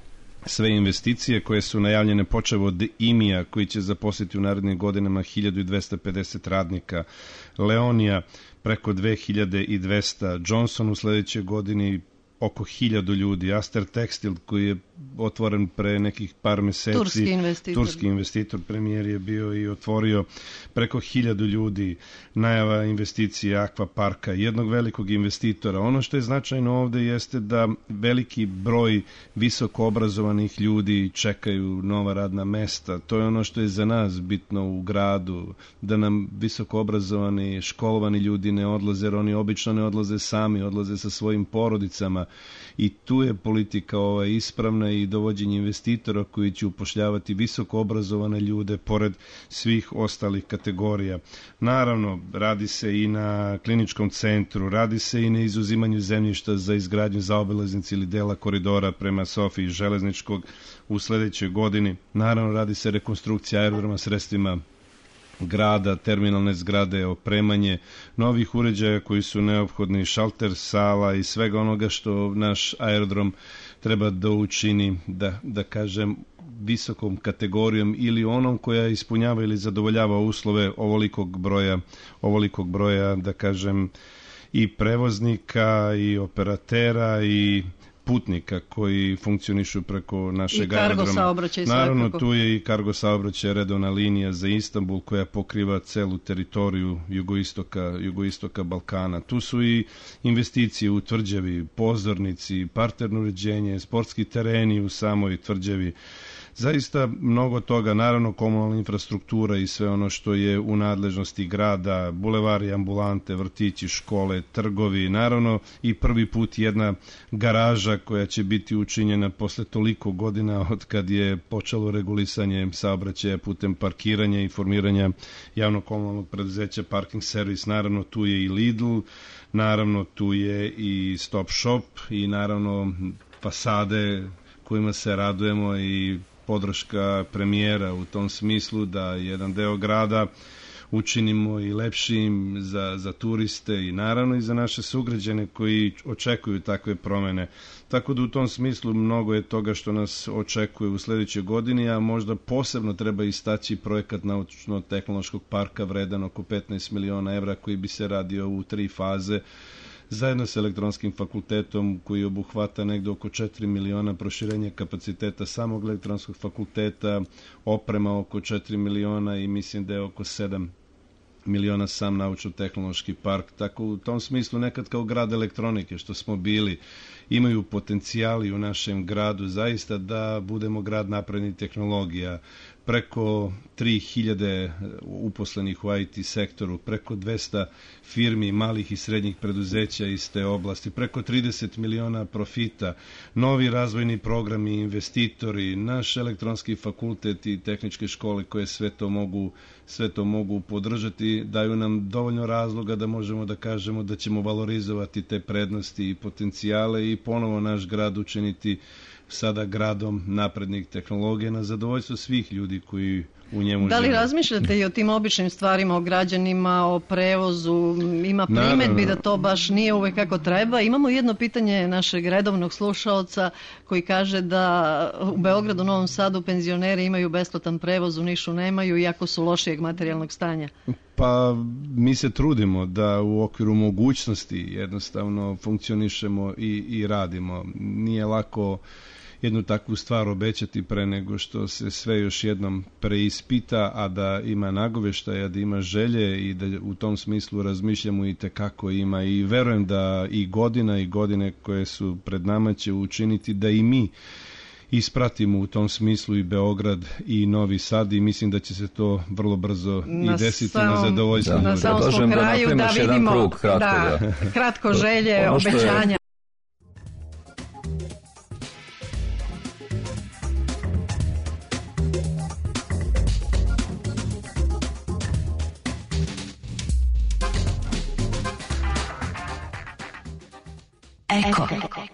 sve investicije koje su najavljene počev od I M I-a koji će zaposliti u narednim godinama hiljadu dvesta pedeset radnika, Leonija preko dve hiljade dvesta, Johnson u sledećoj godini oko hiljadu ljudi. Aster Tekstil koji je otvoren pre nekih par meseci. Turski investitor. Turski investitor, premijer je bio i otvorio preko hiljadu ljudi. Najava investicije Akva parka, jednog velikog investitora. Ono što je značajno ovde jeste da veliki broj visoko obrazovanih ljudi čekaju nova radna mesta. To je ono što je za nas bitno u gradu, da nam visoko obrazovani, školovani ljudi ne odlaze, jer oni obično ne odlaze sami, odlaze sa svojim porodicama. I tu je politika ova ispravna i dovođenje investitora koji će upošljavati visoko obrazovane ljude pored svih ostalih kategorija. Naravno, radi se i na kliničkom centru, radi se i na izuzimanju zemljišta za izgradnju zaobilaznice ili dela koridora prema Sofiji železničkog u sledećoj godini. Naravno, radi se rekonstrukcija aerodroma sredstvima grada, terminalne zgrade, opremanje novih uređaja koji su neophodni, šalter sala i svega onoga što naš aerodrom treba da učini, da, da kažem, visokom kategorijom ili onom koja ispunjava ili zadovoljava uslove ovolikog broja, ovolikog broja, da kažem, i prevoznika i operatera i putnika koji funkcionišu preko našeg aerodroma. I kargo saobraćaj svakako. Naravno, tu je i kargo saobraćaj, redovna linija za Istanbul koja pokriva celu teritoriju jugoistoka, jugoistoka Balkana. Tu su i investicije u tvrđavi, pozornici, parterno uređenje, sportski tereni u samoj tvrđavi. Zaista mnogo toga, naravno komunalna infrastruktura i sve ono što je u nadležnosti grada, bulevari, ambulante, vrtići, škole, trgovi, naravno i prvi put jedna garaža koja će biti učinjena posle toliko godina od kad je počelo regulisanje saobraćaja putem parkiranja i formiranja javnog komunalnog preduzeća Parking Service. Naravno tu je i Lidl, naravno tu je i Stop Shop i naravno fasade kojima se radujemo i podrška premijera u tom smislu da jedan deo grada učinimo i lepšim za, za turiste i naravno i za naše sugrađane koji očekuju takve promene. Tako da u tom smislu mnogo je toga što nas očekuje u sledećoj godini, a možda posebno treba istaći projekat naučno-tehnološkog parka vredan oko petnaest miliona evra koji bi se radio u tri faze zajedno sa elektronskim fakultetom koji obuhvata negde oko četiri miliona, proširenje kapaciteta samog elektronskog fakulteta, oprema oko četiri miliona i mislim da je oko sedam miliona sam naučno-tehnološki park. Tako u tom smislu nekad kao grad elektronike što smo bili, imaju potencijali u našem gradu zaista da budemo grad naprednih tehnologija. Preko tri hiljade uposlenih u I T sektoru, preko dvesta firmi, malih i srednjih preduzeća iz te oblasti, preko trideset miliona profita, novi razvojni programi, investitori, naš elektronski fakultet i tehničke škole koje sve to mogu, sve to mogu podržati, daju nam dovoljno razloga da možemo da kažemo da ćemo valorizovati te prednosti i potencijale i ponovo naš grad učiniti sada gradom naprednih tehnologija na zadovoljstvo svih ljudi koji u njemu žive. Da li razmišljate i o tim običnim stvarima, o građanima, o prevozu? Ima primedbi da to baš nije uvek kako treba. Imamo jedno pitanje našeg redovnog slušaoca koji kaže da u Beogradu, Novom Sadu penzioneri imaju besplatan prevoz, u Nišu nemaju, iako su lošijeg materijalnog stanja. Pa mi se trudimo da u okviru mogućnosti jednostavno funkcionišemo i, i radimo. Nije lako jednu takvu stvar obećati pre nego što se sve još jednom preispita, a da ima nagoveštaja, da ima želje i da u tom smislu razmišljamo i tekako ima i verujem da i godina i godine koje su pred nama će učiniti da i mi ispratimo u tom smislu i Beograd i Novi Sad i mislim da će se to vrlo brzo na i desiti samom, na zadovoljstvo. Na samom smo kraju da, da vidimo krug, kratko, da, da. kratko želje, obećanja. Eko.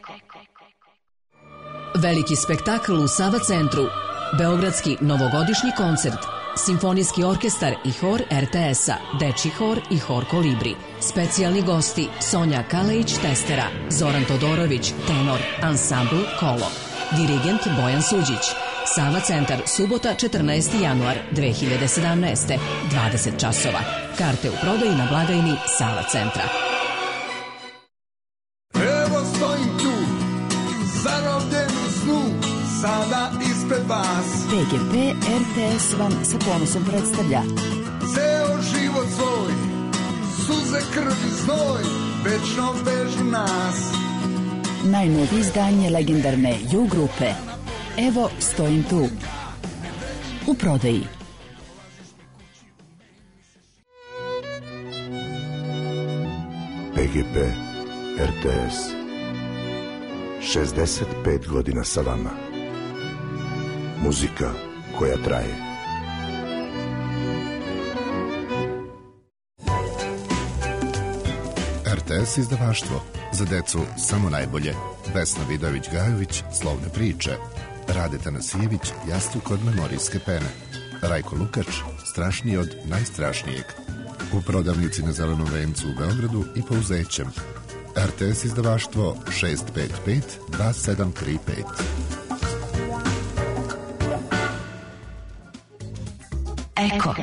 Veliki spektakl u Sava centru, beogradski novogodišnji koncert, simfonijski orkestar i hor R T S-a, dečji hor i hor Kolibri. Specijalni gosti Sonja Kalejić-Testera, Zoran Todorović, tenor, ansambl Kolo. Dirigent Bojan Suđić. Sava centar, subota četrnaesti januar dve hiljade sedamnaeste. dvadeset časova. Karte u prodaji na blagajni Sava centra. Evo stojim tu sada ispred vas. P G P R T S vam sa ponosom predstavlja Ceo život svoj, suze, krv i znoj, večno vežu nas. najnovije izdanje legendarne U grupe. Evo, stojim tu. U prodaji. P G P R T S šezdeset pet godina sa vama. Muzika koja traje. R T S izdavaštvo. Za decu samo najbolje. Vesna Vidović-Gajović, Slovne priče. Rade Tanasijević, Jastuk od memorijske pene. Rajko Lukač, Strašniji od najstrašnijeg. U prodavnici na Zelenom vencu u Beogradu i Pouzećem. R T S izdavaštvo šest pet pet dva sedam tri pet. Eko.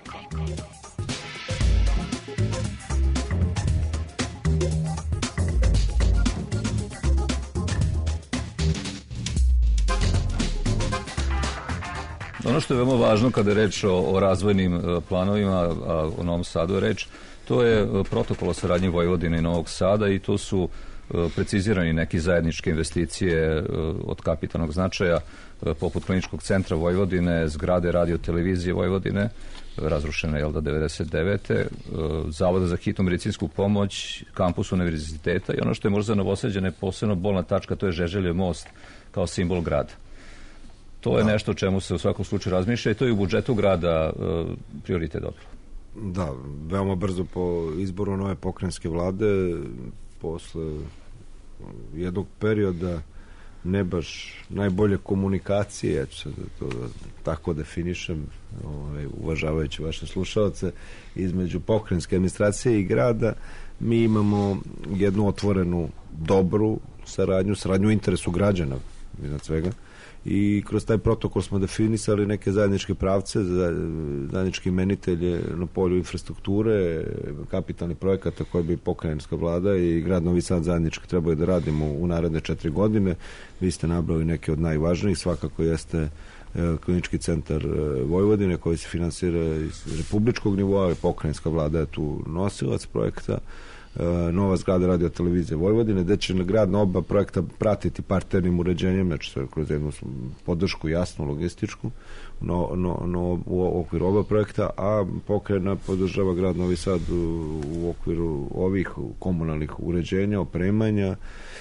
Ono što je veoma važno kada je reč o, o razvojnim planovima, a o Novom Sadu je reč, to je protokol o saradnji Vojvodine i Novog Sada i to su precizirani neki zajedničke investicije od kapitalnog značaja, poput Kliničkog centra Vojvodine, zgrade radio televizije Vojvodine, razrušena je da devedeset devete Zavoda za hitnu medicinsku pomoć, kampus univerziteta i ono što je možda za Novosađane posebno bolna tačka, to je Žeželjev most kao simbol grada. To je da. Nešto o čemu se u svakom slučaju razmišlja i to je u budžetu grada uh, prioritet dobilo. Da, veoma brzo po izboru nove pokrajinske vlade, posle jednog perioda ne baš najbolje komunikacije, ja ću se to da tako definišem, ovaj, uvažavajući vaše slušalce, između pokrajinske administracije i grada, mi imamo jednu otvorenu, dobru saradnju, saradnju u interesu građana, iznad svega, i kroz taj protokol smo definisali neke zajedničke pravce, zajedničke imenitelje na polju infrastrukture, kapitalnih projekata koje bi pokrajinska vlada i grad Novi Sad zajednički trebaju da radimo u naredne četiri godine. Vi ste nabrali neke od najvažnijih, svakako jeste Klinički centar Vojvodine koji se finansira iz republičkog nivoa, pokrajinska vlada je tu nosilac projekta. Nova zgrada radio televizije Vojvodine, gde će grad na oba projekta pratiti parternim uređenjem, znači sve kroz jednu podršku jasnu, logističku no, no, no, u okviru oba projekta, a pokrajina podržava grad Novi Sad u, u okviru ovih komunalnih uređenja, opremanja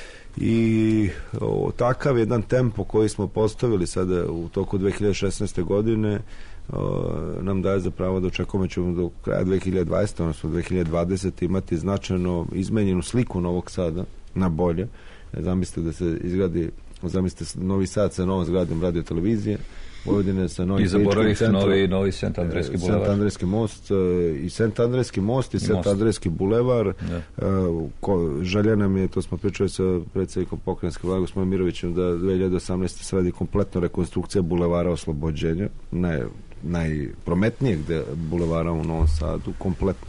i o, takav jedan tempo koji smo postavili sada u toku dve hiljade šesnaeste godine nam daje za pravo da očekujemo ćemo do kraja dve hiljade dvadesete odnosno dve hiljade dvadesete imati značajno izmenjenu sliku Novog Sada na bolje. Zamislite da se izgradi, zamislite Novi Sad sa novom zgradom radio televizije, Vojvodine sa novim kliničkim centrom, novi, novi Sent Andrejski bulevar. Sent Andrejski most i Sent Andrejski most i, i Sent Andrejski bulevar. Uh, ko, želja nam je, to smo pričali sa predsjednikom pokrajinske vlade gospodinom Mirovićem, da dve hiljade osamnaeste sredi kompletno rekonstrukcija bulevara Oslobođenja, naj, najprometnijeg bulevara u Novom Sadu, kompletno.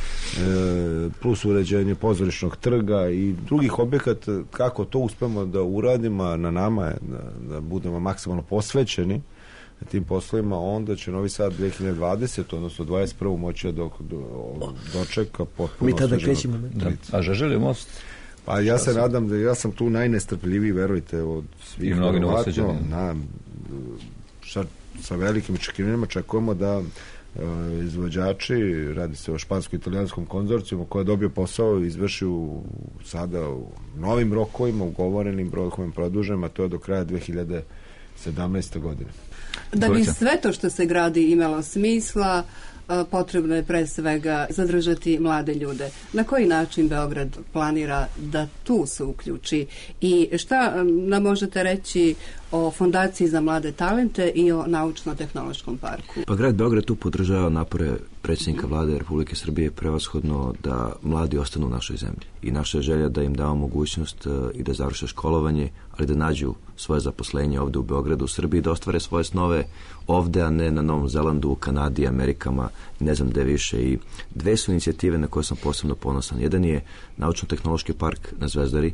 E, plus uređenje pozorišnog trga i drugih objekata, kako to uspemo da uradimo, na nama je da, da budemo maksimalno posvećeni tim poslovima, onda će Novi Sad dve hiljade dvadesete odnosno dvadeset prve moći da do, do, dočeka potpuno. Mi tada krećemo. Da. A Žeželjev most? Pa ja se nadam da ja sam tu najnestrpljiviji, verujte, od svih. I mnogi Novosađani. Na, sa, sa velikim očekivanjima čekujemo da izvođači, radi se o špansko-italijanskom konzorcijumu koji je dobio posao i izvrši u, sada u novim rokovima, ugovorenim rokovima produžema, to je do kraja dve hiljade sedamnaeste godine. Da bi sve to što se gradi imalo smisla, potrebno je pre svega zadržati mlade ljude. Na koji način Beograd planira da tu se uključi i šta nam možete reći o Fondaciji za mlade talente i o Naučno-tehnološkom parku? Pa grad Beograd tu podržava napore predsjednika vlade Republike Srbije prevashodno da mladi ostanu u našoj zemlji. I naša je želja da im damo mogućnost i da završe školovanje, ali da nađu svoje zaposlenje ovde u Beogradu, u Srbiji, da ostvare svoje snove ovde, a ne na Novom Zelandu, u Kanadi, Amerikama, ne znam gde više. I dve su inicijative na koje sam posebno ponosan. Jedan je Naučno-tehnološki park na Zvezdari,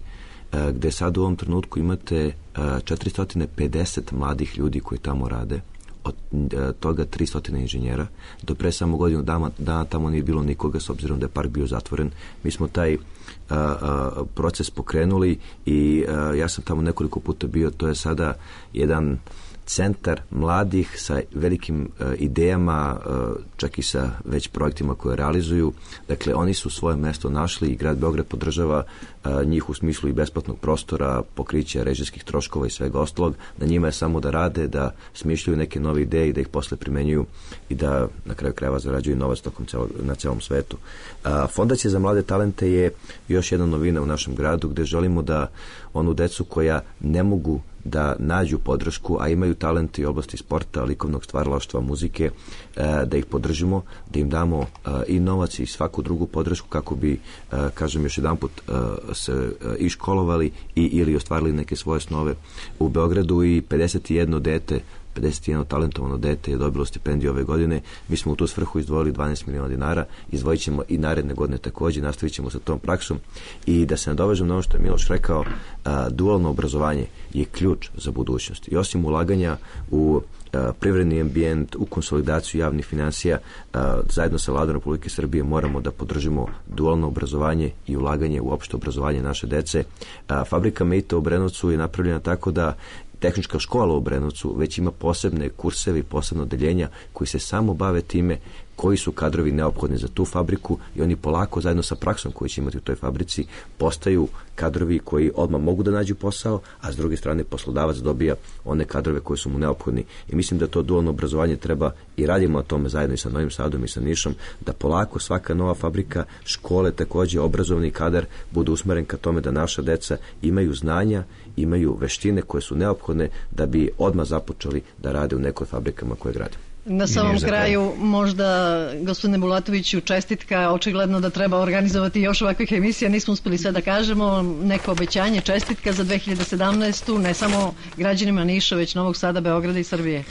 gde sad u ovom trenutku imate četiristo pedeset mladih ljudi koji tamo rade, od toga tristo inženjera. Do pre samo godinu dana, dana tamo nije bilo nikoga, s obzirom da je park bio zatvoren. Mi smo taj a, a, proces pokrenuli i a, ja sam tamo nekoliko puta bio. To je sada jedan centar mladih sa velikim uh, idejama, uh, čak i sa već projektima koje realizuju. Dakle, oni su svoje mesto našli i grad Beograd podržava uh, njih u smislu i besplatnog prostora, pokrića režijskih troškova i svega ostalog. Na njima je samo da rade, da smišljaju neke nove ideje i da ih posle primenjuju i da na kraju krajeva zarađuju novac tokom celo, na celom svetu. Uh, Fondacija za mlade talente je još jedna novina u našem gradu gde želimo da onu decu koja ne mogu da nađu podršku, a imaju talente i oblasti sporta, likovnog stvaralaštva, muzike, da ih podržimo, da im damo i novac i svaku drugu podršku kako bi, kažem još jedan put, se i školovali i ili ostvarili neke svoje snove u Beogradu. I pedeset jedno dete pedeset jedno talentovano dete je dobilo stipendiju ove godine. Mi smo u tu svrhu izdvojili dvanaest miliona dinara, izdvojit ćemo i naredne godine takođe, nastavit ćemo sa tom praksom. I da se nadovežem na ono što je Miloš rekao, a, dualno obrazovanje je ključ za budućnost. I osim ulaganja u a, privredni ambijent, u konsolidaciju javnih finansija, a, zajedno sa Vladom Republike Srbije moramo da podržimo dualno obrazovanje i ulaganje u opšte obrazovanje naše dece. A, fabrika Mejta u Obrenovcu je napravljena tako da Tehnička škola u Obrenovcu već ima posebne kurseve i posebne odeljenja koji se samo bave time koji su kadrovi neophodni za tu fabriku i oni polako zajedno sa praksom koju će imati u toj fabrici postaju kadrovi koji odmah mogu da nađu posao, a s druge strane poslodavac dobija one kadrove koji su mu neophodni. I mislim da to dualno obrazovanje treba i radimo na tome zajedno i sa Novim Sadom i sa Nišom, da polako svaka nova fabrika, škole takođe, obrazovni kadar bude usmeren ka tome da naša deca imaju znanja, imaju veštine koje su neophodne da bi odmah započeli da rade u nekoj fabrikama koje grade. Na samom kraju, možda, gospodine Bulatoviću, čestitka, očigledno da treba organizovati još ovakvih emisija, nismo uspeli sve da kažemo, neko obećanje, čestitka za dve hiljade sedamnaestu, ne samo građanima Niša, već Novog Sada, Beograda i Srbije.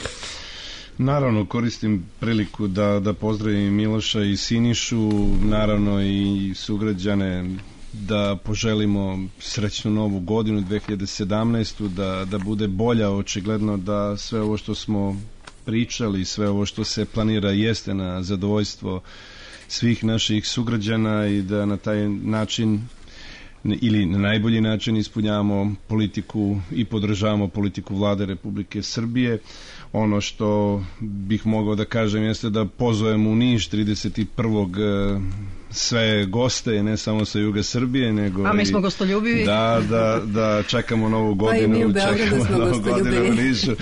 Naravno, koristim priliku da, da pozdravim Miloša i Sinišu, naravno i sugrađane, da poželimo srećnu novu godinu dve hiljade sedamnaestu, da, da bude bolja, očigledno da sve ovo što smo pričali, sve ovo što se planira jeste na zadovoljstvo svih naših sugrađana i da na taj način ili na najbolji način ispunjavamo politiku i podržavamo politiku Vlade Republike Srbije. Ono što bih mogao da kažem jeste da pozovem u Niš trideset prvog sve goste, ne samo sa juga Srbije, nego a mi i, smo gostoljubivi. Da, da, da čekamo novu godinu. Pa i mi u Beogradu smo gostoljubivi. U Nišu.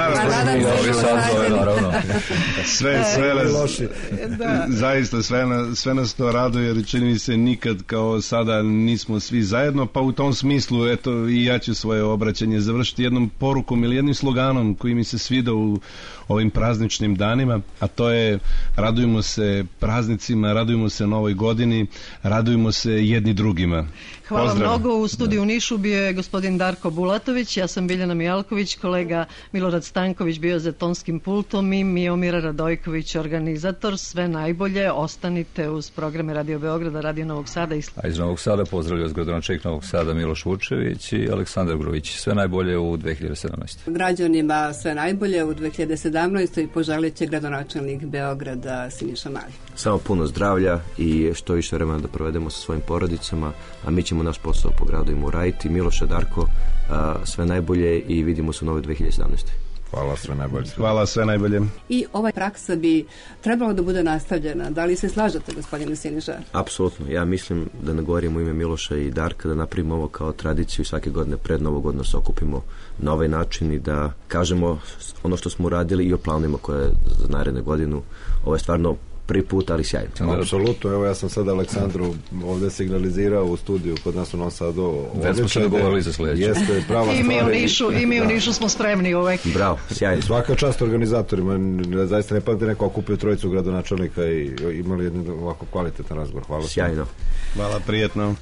Naravno, sve, sve nas, da. Zaista sve, na, sve nas to raduje, jer čini mi se nikad kao sada nismo svi zajedno, pa u tom smislu, eto, i ja ću svoje obraćanje završiti jednom porukom ili jednim sloganom koji mi se svida u ovim prazničnim danima, a to je radujemo se praznicima, radujemo se novoj godini, radujemo se jedni drugima. Hvala Pozdrav. mnogo. U studiju u Nišu bio je gospodin Darko Bulatović, ja sam Biljana Mijalković, kolega Milorad Stanković bio za tonskim pultom i Miomira Radojković, organizator. Sve najbolje, ostanite uz programe Radio Beograda, Radio Novog Sada. I... A iz Novog Sada pozdravljaju vas gradonačelnik Novog Sada Miloš Vučević i Aleksandar Grujić. Sve najbolje u dve hiljade sedamnaestoj. Građanima sve najbolje u dve hiljade sedamnaestoj i poželit će gradonačelnik Beograda Siniša Mali. Samo puno zdravlja i što više vremena da provedemo sa svojim porodicama, a mi ćemo naš posao po gradu im uraditi. Miloše, Darko, sve najbolje i vidimo se u nove dve hiljade sedamnaestoj. Hvala, sve najbolje. Hvala, sve najbolje. I ova praksa bi trebalo da bude nastavljena. Da li se slažete, gospodine Siniša? Apsolutno. Ja mislim da ne govorim u ime Miloša i Darka, da napravimo ovo kao tradiciju svake godine pred Novu godinu se okupimo na ovaj način i da kažemo ono što smo uradili i o planovima koje za naredne godinu. Ovo je stvarno prvi put, ali sjajno. Apsolutno, evo ja sam sad Aleksandru ovde signalizirao u studiju kod nas u Novom Sadu. Već smo se dogovorili za sledeće. Jeste prava I mi u Nišu, i mi u Nišu smo spremni uvek. Bravo, sjajno. Svaka čast organizatorima, zaista ne pamte neko okupio trojicu gradonačelnika i imali jedan ovako kvalitetan razgovor. Hvala. Sjajno. Hvala, prijetno.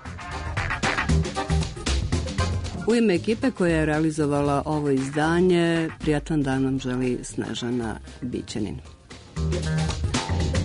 U ime ekipe koja je realizovala ovo izdanje, prijatan dan vam želi Snežana Bićanin. Thank you.